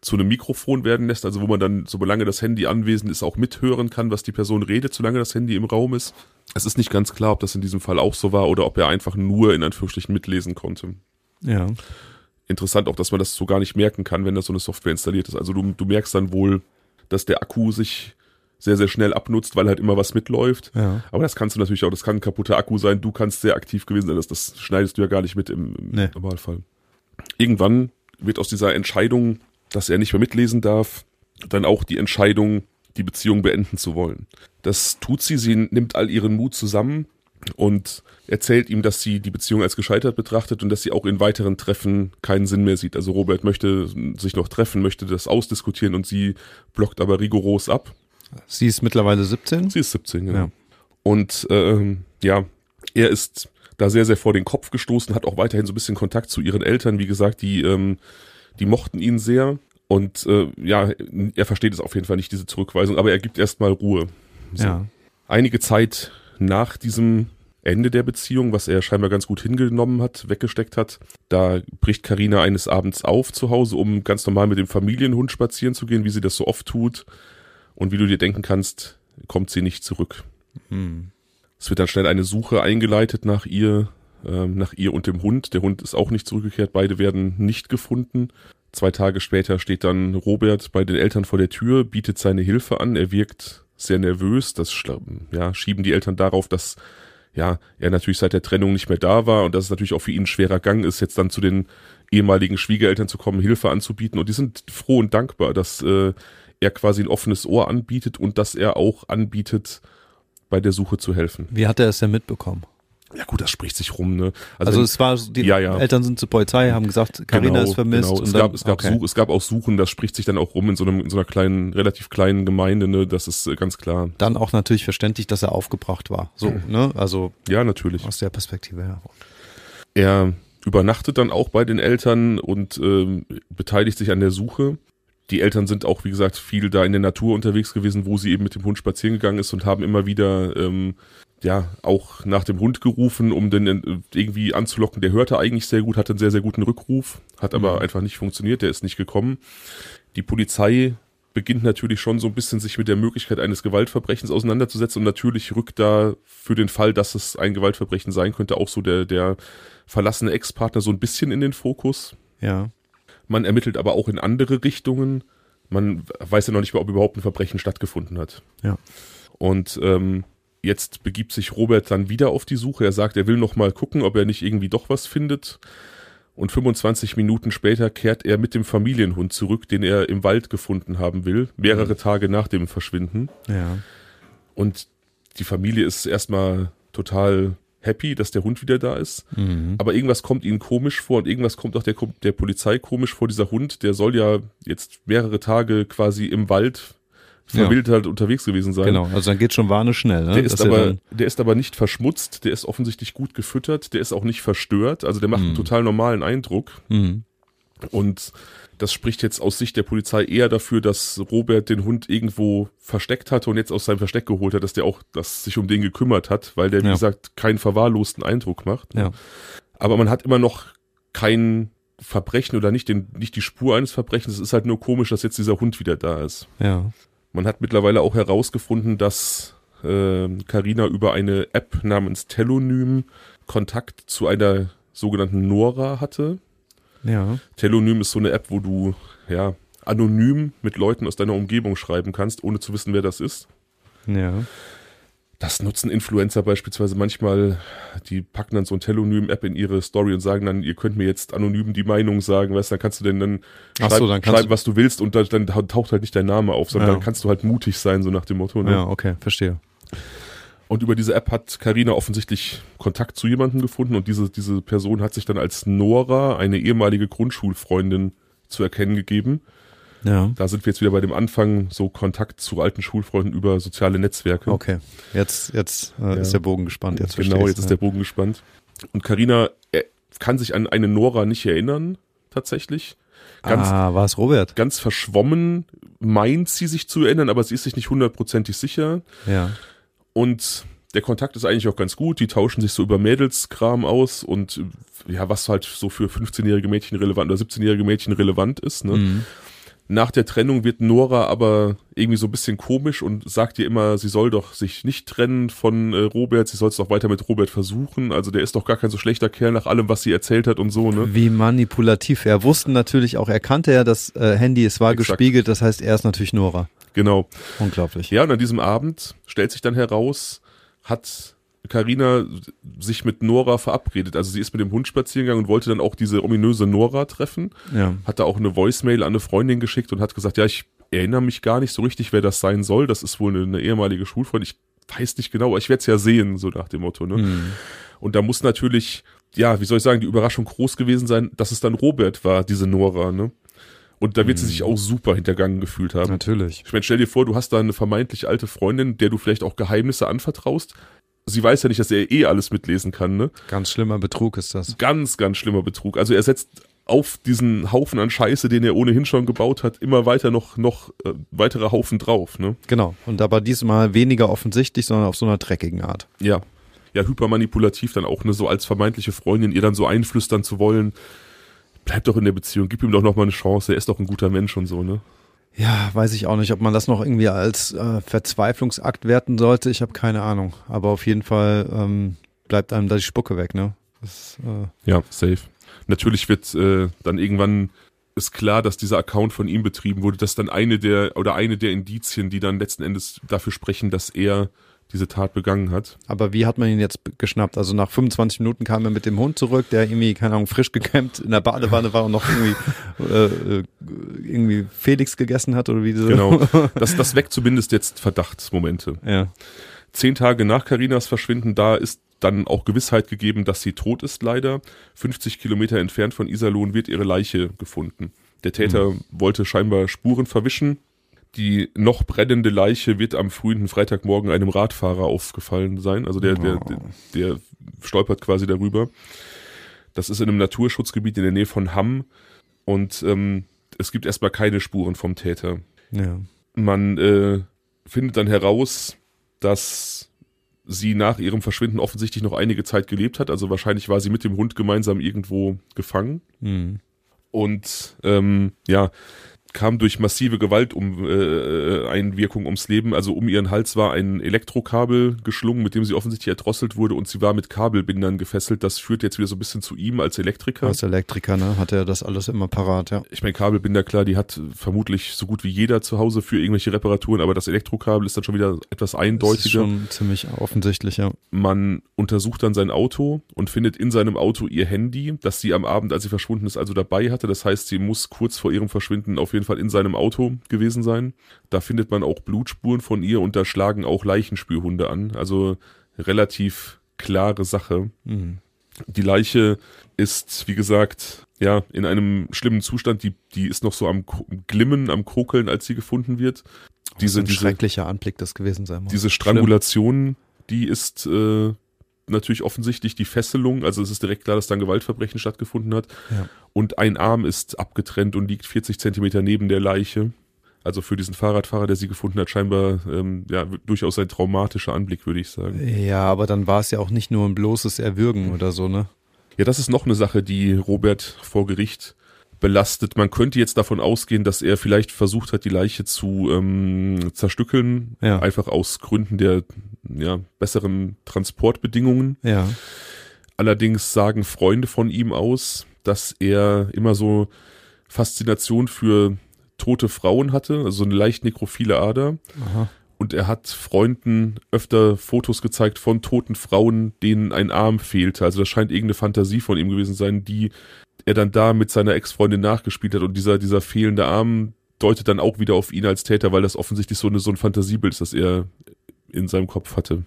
zu einem Mikrofon werden lässt, also wo man dann, solange das Handy anwesend ist, auch mithören kann, was die Person redet, solange das Handy im Raum ist. Es ist nicht ganz klar, ob das in diesem Fall auch so war oder ob er einfach nur in Anführungsstrichen mitlesen konnte. Ja. Interessant auch, dass man das so gar nicht merken kann, wenn da so eine Software installiert ist. Also du, du merkst dann wohl, dass der Akku sich sehr, sehr schnell abnutzt, weil halt immer was mitläuft. Ja. Aber das kannst du natürlich auch, das kann ein kaputter Akku sein, du kannst sehr aktiv gewesen sein, das, das schneidest du ja gar nicht mit im, im Nee. Normalfall. Irgendwann wird aus dieser Entscheidung, dass er nicht mehr mitlesen darf, dann auch die Entscheidung, die Beziehung beenden zu wollen. Das tut sie, sie nimmt all ihren Mut zusammen und erzählt ihm, dass sie die Beziehung als gescheitert betrachtet und dass sie auch in weiteren Treffen keinen Sinn mehr sieht. Also Robert möchte sich noch treffen, möchte das ausdiskutieren und sie blockt aber rigoros ab. Sie ist mittlerweile siebzehn? Sie ist siebzehn, genau. Ja. Und ähm, ja, er ist da sehr, sehr vor den Kopf gestoßen, hat auch weiterhin so ein bisschen Kontakt zu ihren Eltern. Wie gesagt, die ähm, die mochten ihn sehr und äh, ja, er versteht es auf jeden Fall nicht, diese Zurückweisung, aber er gibt erstmal Ruhe. So. Ja. Einige Zeit nach diesem Ende der Beziehung, was er scheinbar ganz gut hingenommen hat, weggesteckt hat, da bricht Carina eines Abends auf zu Hause, um ganz normal mit dem Familienhund spazieren zu gehen, wie sie das so oft tut. Und wie du dir denken kannst, kommt sie nicht zurück. Hm. Es wird dann schnell eine Suche eingeleitet nach ihr, ähm, nach ihr und dem Hund. Der Hund ist auch nicht zurückgekehrt, beide werden nicht gefunden. Zwei Tage später steht dann Robert bei den Eltern vor der Tür, bietet seine Hilfe an. Er wirkt sehr nervös. Das ja, schieben die Eltern darauf, dass ja er natürlich seit der Trennung nicht mehr da war und dass es natürlich auch für ihn ein schwerer Gang ist, jetzt dann zu den ehemaligen Schwiegereltern zu kommen, Hilfe anzubieten. Und die sind froh und dankbar, dass äh, er quasi ein offenes Ohr anbietet und dass er auch anbietet, bei der Suche zu helfen. Wie hat er es denn mitbekommen? Ja gut, das spricht sich rum, ne? Also, also es war, die ja, ja. Eltern sind zur Polizei, haben gesagt, Carina genau, ist vermisst. Genau. Und es, dann, gab, es, gab okay. Such, es gab auch Suchen, das spricht sich dann auch rum in so, einem, in so einer kleinen, relativ kleinen Gemeinde, ne? Das ist äh, ganz klar. Dann auch natürlich verständlich, dass er aufgebracht war. So, mhm. ne? Also ja, natürlich. Aus der Perspektive her. Er übernachtet dann auch bei den Eltern und ähm, beteiligt sich an der Suche. Die Eltern sind auch, wie gesagt, viel da in der Natur unterwegs gewesen, wo sie eben mit dem Hund spazieren gegangen ist und haben immer wieder ähm, ja auch nach dem Hund gerufen, um den irgendwie anzulocken. Der hörte eigentlich sehr gut, hatte einen sehr, sehr guten Rückruf, hat aber mhm. einfach nicht funktioniert, der ist nicht gekommen. Die Polizei beginnt natürlich schon so ein bisschen sich mit der Möglichkeit eines Gewaltverbrechens auseinanderzusetzen und natürlich rückt da für den Fall, dass es ein Gewaltverbrechen sein könnte, auch so der, der verlassene Ex-Partner so ein bisschen in den Fokus. Ja. Man ermittelt aber auch in andere Richtungen. Man weiß ja noch nicht mal, ob überhaupt ein Verbrechen stattgefunden hat. Ja. Und ähm, jetzt begibt sich Robert dann wieder auf die Suche. Er sagt, er will noch mal gucken, ob er nicht irgendwie doch was findet. Und fünfundzwanzig Minuten später kehrt er mit dem Familienhund zurück, den er im Wald gefunden haben will, mehrere Tage nach dem Verschwinden. Ja. Und die Familie ist erstmal total happy, dass der Hund wieder da ist. Mhm. Aber irgendwas kommt ihnen komisch vor und irgendwas kommt auch der, der Polizei komisch vor. Dieser Hund, der soll ja jetzt mehrere Tage quasi im Wald verwildert ja. unterwegs gewesen sein. Genau, also dann geht schon Warne schnell. Ne? Der ist, aber, der ist aber nicht verschmutzt, der ist offensichtlich gut gefüttert, der ist auch nicht verstört, also der macht mhm. einen total normalen Eindruck. Mhm. Und das spricht jetzt aus Sicht der Polizei eher dafür, dass Robert den Hund irgendwo versteckt hatte und jetzt aus seinem Versteck geholt hat, dass der auch dass sich um den gekümmert hat, weil der, wie ja. gesagt, keinen verwahrlosten Eindruck macht. Ja. Aber man hat immer noch kein Verbrechen oder nicht, den, nicht die Spur eines Verbrechens. Es ist halt nur komisch, dass jetzt dieser Hund wieder da ist. Ja. Man hat mittlerweile auch herausgefunden, dass äh, Carina über eine App namens Telonym Kontakt zu einer sogenannten Nora hatte. Ja. Telonym ist so eine App, wo du ja anonym mit Leuten aus deiner Umgebung schreiben kannst, ohne zu wissen, wer das ist. Ja. Das nutzen Influencer beispielsweise manchmal, die packen dann so ein Telonym-App in ihre Story und sagen dann, ihr könnt mir jetzt anonym die Meinung sagen, weißt, dann kannst du denn dann, Ach schreib, so, dann schreiben, was du willst und dann, dann taucht halt nicht dein Name auf, sondern ja. dann kannst du halt mutig sein, so nach dem Motto. Ne? Ja, okay, verstehe. Und über diese App hat Carina offensichtlich Kontakt zu jemandem gefunden und diese, diese Person hat sich dann als Nora, eine ehemalige Grundschulfreundin, zu erkennen gegeben. Ja. Da sind wir jetzt wieder bei dem Anfang, so Kontakt zu alten Schulfreunden über soziale Netzwerke. Okay, jetzt, jetzt äh, ja. ist der Bogen gespannt. Jetzt genau, jetzt ja. ist der Bogen gespannt. Und Carina kann sich an eine Nora nicht erinnern, tatsächlich. Ganz, ah, war es Robert? Ganz verschwommen meint sie sich zu erinnern, aber sie ist sich nicht hundertprozentig sicher. Ja. Und der Kontakt ist eigentlich auch ganz gut. Die tauschen sich so über Mädelskram aus und ja, was halt so für fünfzehnjährige Mädchen relevant oder siebzehnjährige Mädchen relevant ist. Ne? Mhm. Nach der Trennung wird Nora aber irgendwie so ein bisschen komisch und sagt ihr immer, sie soll doch sich nicht trennen von äh, Robert, sie soll es doch weiter mit Robert versuchen. Also der ist doch gar kein so schlechter Kerl nach allem, was sie erzählt hat und so, ne? Wie manipulativ. Er wusste natürlich auch, er kannte ja das äh, Handy, es war Exakt. gespiegelt, das heißt, er ist natürlich Nora. Genau. Unglaublich. Ja, und an diesem Abend stellt sich dann heraus, hat Carina sich mit Nora verabredet. Also sie ist mit dem Hund spazieren gegangen und wollte dann auch diese ominöse Nora treffen. Ja. Hat da auch eine Voicemail an eine Freundin geschickt und hat gesagt, ja, ich erinnere mich gar nicht so richtig, wer das sein soll. Das ist wohl eine, eine ehemalige Schulfreundin. Ich weiß nicht genau, aber ich werde es ja sehen, so nach dem Motto. Ne? Mhm. Und da muss natürlich, ja, wie soll ich sagen, die Überraschung groß gewesen sein, dass es dann Robert war, diese Nora, ne? Und da wird sie sich auch super hintergangen gefühlt haben. Natürlich. Ich meine, stell dir vor, du hast da eine vermeintlich alte Freundin, der du vielleicht auch Geheimnisse anvertraust. Sie weiß ja nicht, dass er eh alles mitlesen kann, ne? Ganz schlimmer Betrug ist das. Ganz, ganz schlimmer Betrug. Also er setzt auf diesen Haufen an Scheiße, den er ohnehin schon gebaut hat, immer weiter noch, noch äh, weitere Haufen drauf, ne? Genau. Und aber diesmal weniger offensichtlich, sondern auf so einer dreckigen Art. Ja. Ja, hypermanipulativ dann auch, ne, so als vermeintliche Freundin ihr dann so einflüstern zu wollen. Bleib doch in der Beziehung, gib ihm doch noch mal eine Chance, er ist doch ein guter Mensch und so, ne? Ja, weiß ich auch nicht, ob man das noch irgendwie als äh, Verzweiflungsakt werten sollte. Ich habe keine Ahnung. Aber auf jeden Fall ähm, bleibt einem da die Spucke weg, ne? Das, äh ja, safe. Natürlich wird äh, dann irgendwann ist klar, dass dieser Account von ihm betrieben wurde, dass dann eine der oder eine der Indizien, die dann letzten Endes dafür sprechen, dass er diese Tat begangen hat. Aber wie hat man ihn jetzt geschnappt? Also nach fünfundzwanzig Minuten kam er mit dem Hund zurück, der irgendwie, keine Ahnung, frisch gekämmt in der Badewanne war und noch irgendwie äh, irgendwie Felix gegessen hat oder wie so. Genau, das, das weckt zumindest jetzt Verdachtsmomente. Ja. Zehn Tage nach Carinas Verschwinden, da ist dann auch Gewissheit gegeben, dass sie tot ist leider. fünfzig Kilometer entfernt von Iserlohn wird ihre Leiche gefunden. Der Täter mhm. wollte scheinbar Spuren verwischen. Die noch brennende Leiche wird am frühen Freitagmorgen einem Radfahrer aufgefallen sein. Also der, der, der, der stolpert quasi darüber. Das ist in einem Naturschutzgebiet in der Nähe von Hamm. Und ähm, es gibt erstmal keine Spuren vom Täter. Ja. Man äh, findet dann heraus, dass sie nach ihrem Verschwinden offensichtlich noch einige Zeit gelebt hat. Also wahrscheinlich war sie mit dem Hund gemeinsam irgendwo gefangen. Mhm. Und ähm, ja, kam durch massive Gewalteinwirkung äh, ums Leben. Also um ihren Hals war ein Elektrokabel geschlungen, mit dem sie offensichtlich erdrosselt wurde und sie war mit Kabelbindern gefesselt. Das führt jetzt wieder so ein bisschen zu ihm als Elektriker. Als Elektriker, ne? Hat er das alles immer parat, ja. Ich meine, Kabelbinder, klar, die hat vermutlich so gut wie jeder zu Hause für irgendwelche Reparaturen, aber das Elektrokabel ist dann schon wieder etwas eindeutiger. Das ist schon ziemlich offensichtlich, ja. Man untersucht dann sein Auto und findet in seinem Auto ihr Handy, das sie am Abend, als sie verschwunden ist, also dabei hatte. Das heißt, sie muss kurz vor ihrem Verschwinden auf jeden Fall in seinem Auto gewesen sein. Da findet man auch Blutspuren von ihr und da schlagen auch Leichenspürhunde an. Also relativ klare Sache. Mhm. Die Leiche ist, wie gesagt, ja, in einem schlimmen Zustand. Die, die ist noch so am Glimmen, am Kokeln, als sie gefunden wird. Diese, ein diese, schrecklicher Anblick, das gewesen sein muss. Diese Strangulation, die ist äh, natürlich offensichtlich die Fesselung, also es ist direkt klar, dass da ein Gewaltverbrechen stattgefunden hat. Ja. Und ein Arm ist abgetrennt und liegt vierzig Zentimeter neben der Leiche. Also für diesen Fahrradfahrer, der sie gefunden hat, scheinbar ähm, ja durchaus ein traumatischer Anblick, würde ich sagen. Ja, aber dann war es ja auch nicht nur ein bloßes Erwürgen oder so, ne? Ja, das ist noch eine Sache, die Robert vor Gericht belastet. Man könnte jetzt davon ausgehen, dass er vielleicht versucht hat, die Leiche zu ähm, zerstückeln, ja. einfach aus Gründen der ja, besseren Transportbedingungen. Ja. Allerdings sagen Freunde von ihm aus, dass er immer so Faszination für tote Frauen hatte, also so eine leicht nekrophile Ader. Aha. Und er hat Freunden öfter Fotos gezeigt von toten Frauen, denen ein Arm fehlte. Also das scheint irgendeine Fantasie von ihm gewesen sein, die er dann da mit seiner Ex-Freundin nachgespielt hat. Und dieser, dieser fehlende Arm deutet dann auch wieder auf ihn als Täter, weil das offensichtlich so, eine, so ein Fantasiebild ist, das er in seinem Kopf hatte.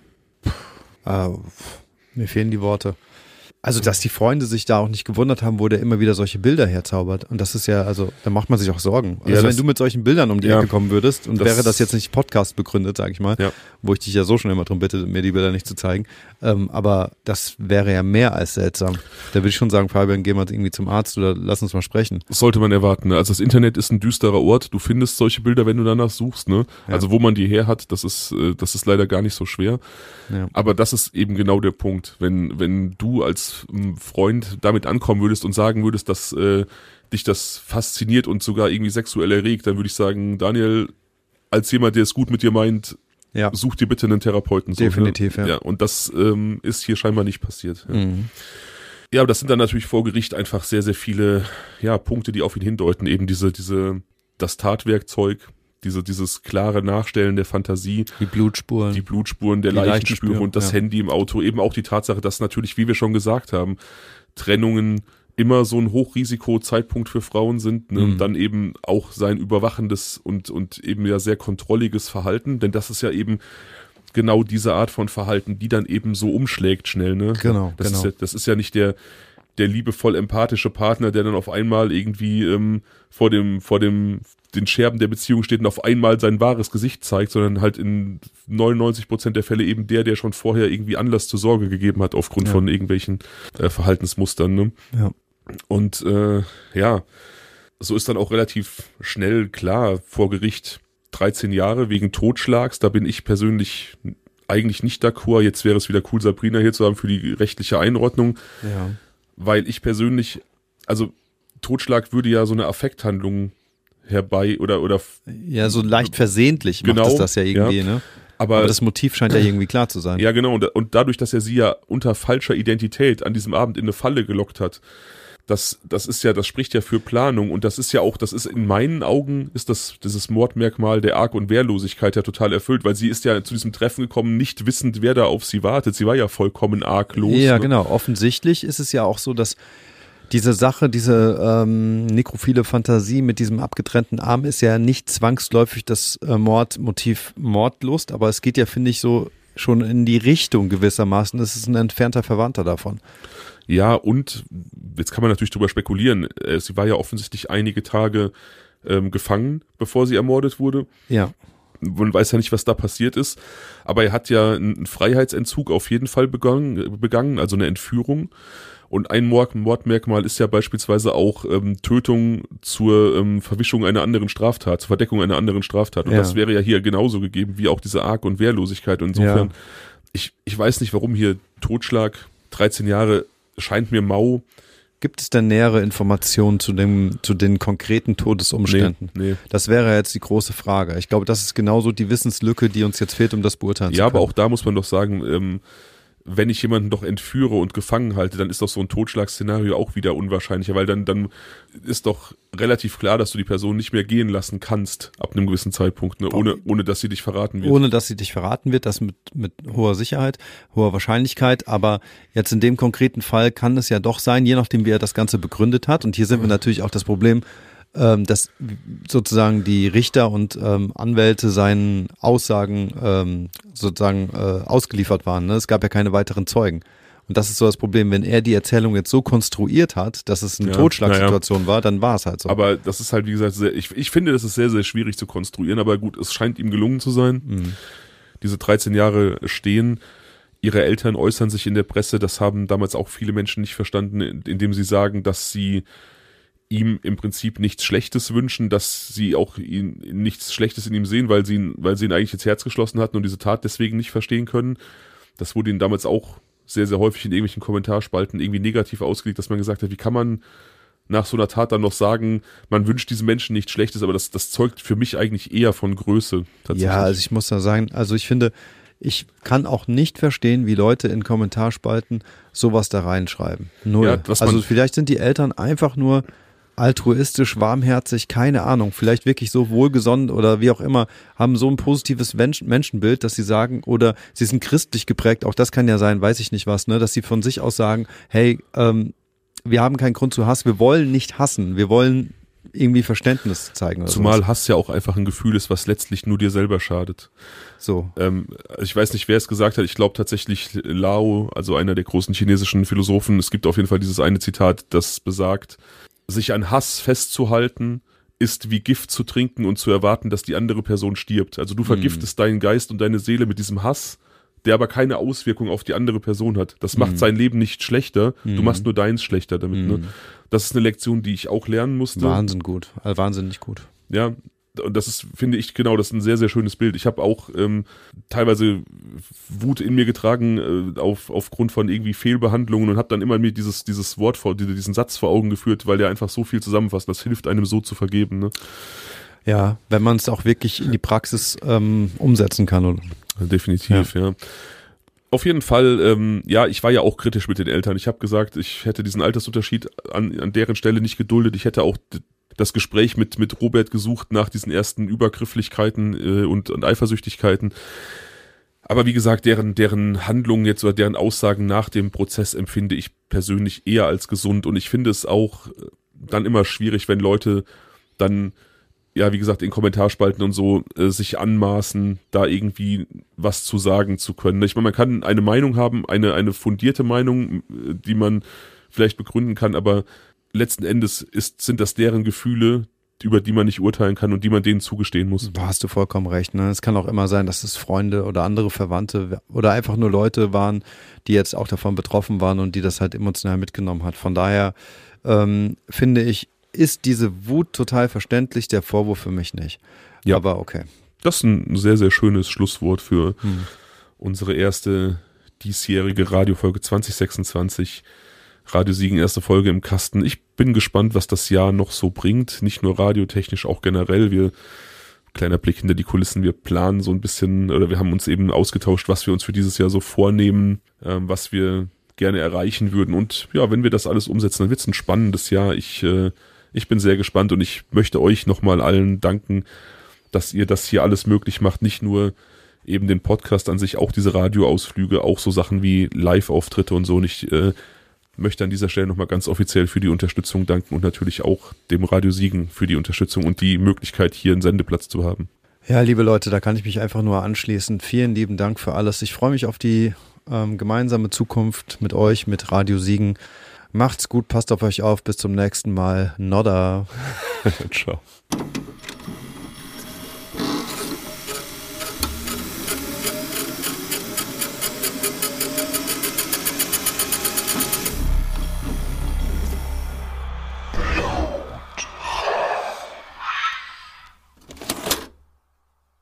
Ah, mir fehlen die Worte. Also, dass die Freunde sich da auch nicht gewundert haben, wo der immer wieder solche Bilder herzaubert. Und das ist ja, also, da macht man sich auch Sorgen. Also, ja, das, wenn du mit solchen Bildern um die ja, Ecke kommen würdest und das, wäre das jetzt nicht Podcast begründet, sag ich mal, ja. wo ich dich ja so schon immer drum bitte, mir die Bilder nicht zu zeigen. Ähm, aber das wäre ja mehr als seltsam. Da würde ich schon sagen, Fabian, geh mal irgendwie zum Arzt oder lass uns mal sprechen. Das sollte man erwarten. Ne? Also, das Internet ist ein düsterer Ort. Du findest solche Bilder, wenn du danach suchst. Ne? Ja. Also, wo man die her hat, das ist, das ist leider gar nicht so schwer. Ja. Aber das ist eben genau der Punkt. Wenn, wenn du als als ähm, Freund damit ankommen würdest und sagen würdest, dass äh, dich das fasziniert und sogar irgendwie sexuell erregt, dann würde ich sagen, Daniel, als jemand, der es gut mit dir meint, ja. such dir bitte einen Therapeuten. So, definitiv, ne? ja. ja. Und das ähm, ist hier scheinbar nicht passiert. Ja. Mhm. Ja, aber das sind dann natürlich vor Gericht einfach sehr, sehr viele ja, Punkte, die auf ihn hindeuten. Eben diese, diese, das Tatwerkzeug, diese, dieses klare Nachstellen der Fantasie. Die Blutspuren. Die Blutspuren, der die Leichenspüre und das ja. Handy im Auto. Eben auch die Tatsache, dass natürlich, wie wir schon gesagt haben, Trennungen immer so ein Hochrisikozeitpunkt für Frauen sind, ne? Mhm. Und dann eben auch sein überwachendes und, und eben ja sehr kontrolliges Verhalten. Denn das ist ja eben genau diese Art von Verhalten, die dann eben so umschlägt schnell, ne? Genau, das genau. Ist ja, das ist ja nicht der, der liebevoll empathische Partner, der dann auf einmal irgendwie ähm, vor dem, vor dem, den Scherben der Beziehung steht und auf einmal sein wahres Gesicht zeigt, sondern halt in neunundneunzig Prozent der Fälle eben der, der schon vorher irgendwie Anlass zur Sorge gegeben hat aufgrund ja. von irgendwelchen äh, Verhaltensmustern, ne? Ja. Und äh, ja, so ist dann auch relativ schnell klar vor Gericht, dreizehn Jahre wegen Totschlags, da bin ich persönlich eigentlich nicht d'accord. Jetzt wäre es wieder cool, Sabrina hier zu haben für die rechtliche Einordnung, ja. weil ich persönlich, also Totschlag würde ja so eine Affekthandlung herbei oder oder ja, so leicht versehentlich genau, macht es das ja irgendwie, ja. ne? Aber, Aber das Motiv scheint ja irgendwie klar zu sein. Ja, genau. Und, und dadurch, dass er sie ja unter falscher Identität an diesem Abend in eine Falle gelockt hat, Das, das ist ja, das spricht ja für Planung und das ist ja auch, das ist in meinen Augen, ist das, dieses Mordmerkmal der Arg- und Wehrlosigkeit ja total erfüllt, weil sie ist ja zu diesem Treffen gekommen, nicht wissend, wer da auf sie wartet. Sie war ja vollkommen arglos. Ja, ne? genau. Offensichtlich ist es ja auch so, dass diese Sache, diese ähm, nekrophile Fantasie mit diesem abgetrennten Arm ist ja nicht zwangsläufig das äh, Mordmotiv Mordlust, aber es geht ja, finde ich, so schon in die Richtung gewissermaßen. Es ist ein entfernter Verwandter davon. Ja, und jetzt kann man natürlich drüber spekulieren. Sie war ja offensichtlich einige Tage ähm, gefangen, bevor sie ermordet wurde. Ja. Man weiß ja nicht, was da passiert ist. Aber er hat ja einen Freiheitsentzug auf jeden Fall begangen, begangen, also eine Entführung. Und ein Mord, Mordmerkmal ist ja beispielsweise auch ähm, Tötung zur ähm, Verwischung einer anderen Straftat, zur Verdeckung einer anderen Straftat. Und ja. das wäre ja hier genauso gegeben, wie auch diese Arg- und Wehrlosigkeit. Und insofern, ja. ich, ich weiß nicht, warum hier Totschlag, dreizehn Jahre, scheint mir mau. Gibt es denn nähere Informationen zu dem, zu den konkreten Todesumständen? Nee, nee. Das wäre jetzt die große Frage. Ich glaube, das ist genauso die Wissenslücke, die uns jetzt fehlt, um das beurteilen ja, zu können. Ja, aber auch da muss man doch sagen, ähm, wenn ich jemanden doch entführe und gefangen halte, dann ist doch so ein Totschlagsszenario auch wieder unwahrscheinlicher, weil dann, dann ist doch relativ klar, dass du die Person nicht mehr gehen lassen kannst ab einem gewissen Zeitpunkt, ne? ohne, ohne dass sie dich verraten wird. Ohne dass sie dich verraten wird, das mit, mit hoher Sicherheit, hoher Wahrscheinlichkeit, aber jetzt in dem konkreten Fall kann es ja doch sein, je nachdem wie er das Ganze begründet hat, und hier sind wir natürlich auch das Problem, ähm, dass sozusagen die Richter und ähm, Anwälte seinen Aussagen ähm, sozusagen äh, ausgeliefert waren. Ne? Es gab ja keine weiteren Zeugen. Und das ist so das Problem, wenn er die Erzählung jetzt so konstruiert hat, dass es eine ja, Totschlagssituation ja. war, dann war es halt so. Aber das ist halt, wie gesagt, sehr, ich, ich finde, das ist sehr, sehr schwierig zu konstruieren, aber gut, es scheint ihm gelungen zu sein. Mhm. Diese dreizehn Jahre stehen. Ihre Eltern äußern sich in der Presse, das haben damals auch viele Menschen nicht verstanden, indem sie sagen, dass sie ihm im Prinzip nichts Schlechtes wünschen, dass sie auch ihn, nichts Schlechtes in ihm sehen, weil sie ihn, weil sie ihn eigentlich ins Herz geschlossen hatten und diese Tat deswegen nicht verstehen können. Das wurde ihnen damals auch sehr, sehr häufig in irgendwelchen Kommentarspalten irgendwie negativ ausgelegt, dass man gesagt hat, wie kann man nach so einer Tat dann noch sagen, man wünscht diesem Menschen nichts Schlechtes, aber das, das zeugt für mich eigentlich eher von Größe. Tatsächlich. Ja, also ich muss da sagen, also ich finde, ich kann auch nicht verstehen, wie Leute in Kommentarspalten sowas da reinschreiben. Null. Ja, also vielleicht sind die Eltern einfach nur altruistisch, warmherzig, keine Ahnung, vielleicht wirklich so wohlgesonnen oder wie auch immer, haben so ein positives Menschenbild, dass sie sagen, oder sie sind christlich geprägt, auch das kann ja sein, weiß ich nicht was, ne, dass sie von sich aus sagen, hey, ähm, wir haben keinen Grund zu Hass, wir wollen nicht hassen, wir wollen irgendwie Verständnis zeigen. Oder Zumal sowas. Hass ja auch einfach ein Gefühl ist, was letztlich nur dir selber schadet. So. Ähm, ich weiß nicht, wer es gesagt hat, ich glaube tatsächlich Lao, also einer der großen chinesischen Philosophen, es gibt auf jeden Fall dieses eine Zitat, das besagt, sich an Hass festzuhalten, ist wie Gift zu trinken und zu erwarten, dass die andere Person stirbt. Also du vergiftest mm. deinen Geist und deine Seele mit diesem Hass, der aber keine Auswirkung auf die andere Person hat. Das macht mm. sein Leben nicht schlechter, mm. du machst nur deins schlechter damit. Mm. Ne? Das ist eine Lektion, die ich auch lernen musste. Wahnsinn gut, also wahnsinnig gut. Ja, und das ist, finde ich, genau, das ist ein sehr, sehr schönes Bild. Ich habe auch ähm, teilweise Wut in mir getragen äh, auf, aufgrund von irgendwie Fehlbehandlungen und habe dann immer mir dieses, dieses Wort vor, diesen Satz vor Augen geführt, weil der einfach so viel zusammenfasst. Das hilft einem so zu vergeben. Ne? Ja, wenn man es auch wirklich in die Praxis ähm, umsetzen kann. Oder? Definitiv, ja. ja. Auf jeden Fall, ähm, ja, ich war ja auch kritisch mit den Eltern. Ich habe gesagt, ich hätte diesen Altersunterschied an, an deren Stelle nicht geduldet. Ich hätte auch d- das Gespräch mit mit Robert gesucht nach diesen ersten Übergrifflichkeiten äh, und, und Eifersüchtigkeiten. Aber wie gesagt, deren deren Handlungen jetzt oder deren Aussagen nach dem Prozess empfinde ich persönlich eher als gesund. Und ich finde es auch dann immer schwierig, wenn Leute dann ja, wie gesagt, in Kommentarspalten und so äh, sich anmaßen, da irgendwie was zu sagen zu können. Ich meine, man kann eine Meinung haben, eine eine fundierte Meinung, die man vielleicht begründen kann, aber letzten Endes ist, sind das deren Gefühle, über die man nicht urteilen kann und die man denen zugestehen muss. Da hast du vollkommen recht. Ne? Es kann auch immer sein, dass es Freunde oder andere Verwandte oder einfach nur Leute waren, die jetzt auch davon betroffen waren und die das halt emotional mitgenommen hat. Von daher ähm, finde ich, ist diese Wut total verständlich, der Vorwurf für mich nicht. Ja. Aber okay. Das ist ein sehr, sehr schönes Schlusswort für hm. unsere erste diesjährige Radiofolge zwanzig sechsundzwanzig. Radio Siegen, erste Folge im Kasten. Ich bin gespannt, was das Jahr noch so bringt. Nicht nur radiotechnisch, auch generell. Wir, kleiner Blick hinter die Kulissen, wir planen so ein bisschen, oder wir haben uns eben ausgetauscht, was wir uns für dieses Jahr so vornehmen, ähm, was wir gerne erreichen würden. Und ja, wenn wir das alles umsetzen, dann wird es ein spannendes Jahr. Ich äh, Ich bin sehr gespannt und ich möchte euch nochmal allen danken, dass ihr das hier alles möglich macht. Nicht nur eben den Podcast an sich, auch diese Radioausflüge, auch so Sachen wie Live-Auftritte und so. Und ich äh, möchte an dieser Stelle nochmal ganz offiziell für die Unterstützung danken und natürlich auch dem Radio Siegen für die Unterstützung und die Möglichkeit, hier einen Sendeplatz zu haben. Ja, liebe Leute, da kann ich mich einfach nur anschließen. Vielen lieben Dank für alles. Ich freue mich auf die ähm, gemeinsame Zukunft mit euch, mit Radio Siegen. Macht's gut, passt auf euch auf, bis zum nächsten Mal. Nodda. Ciao.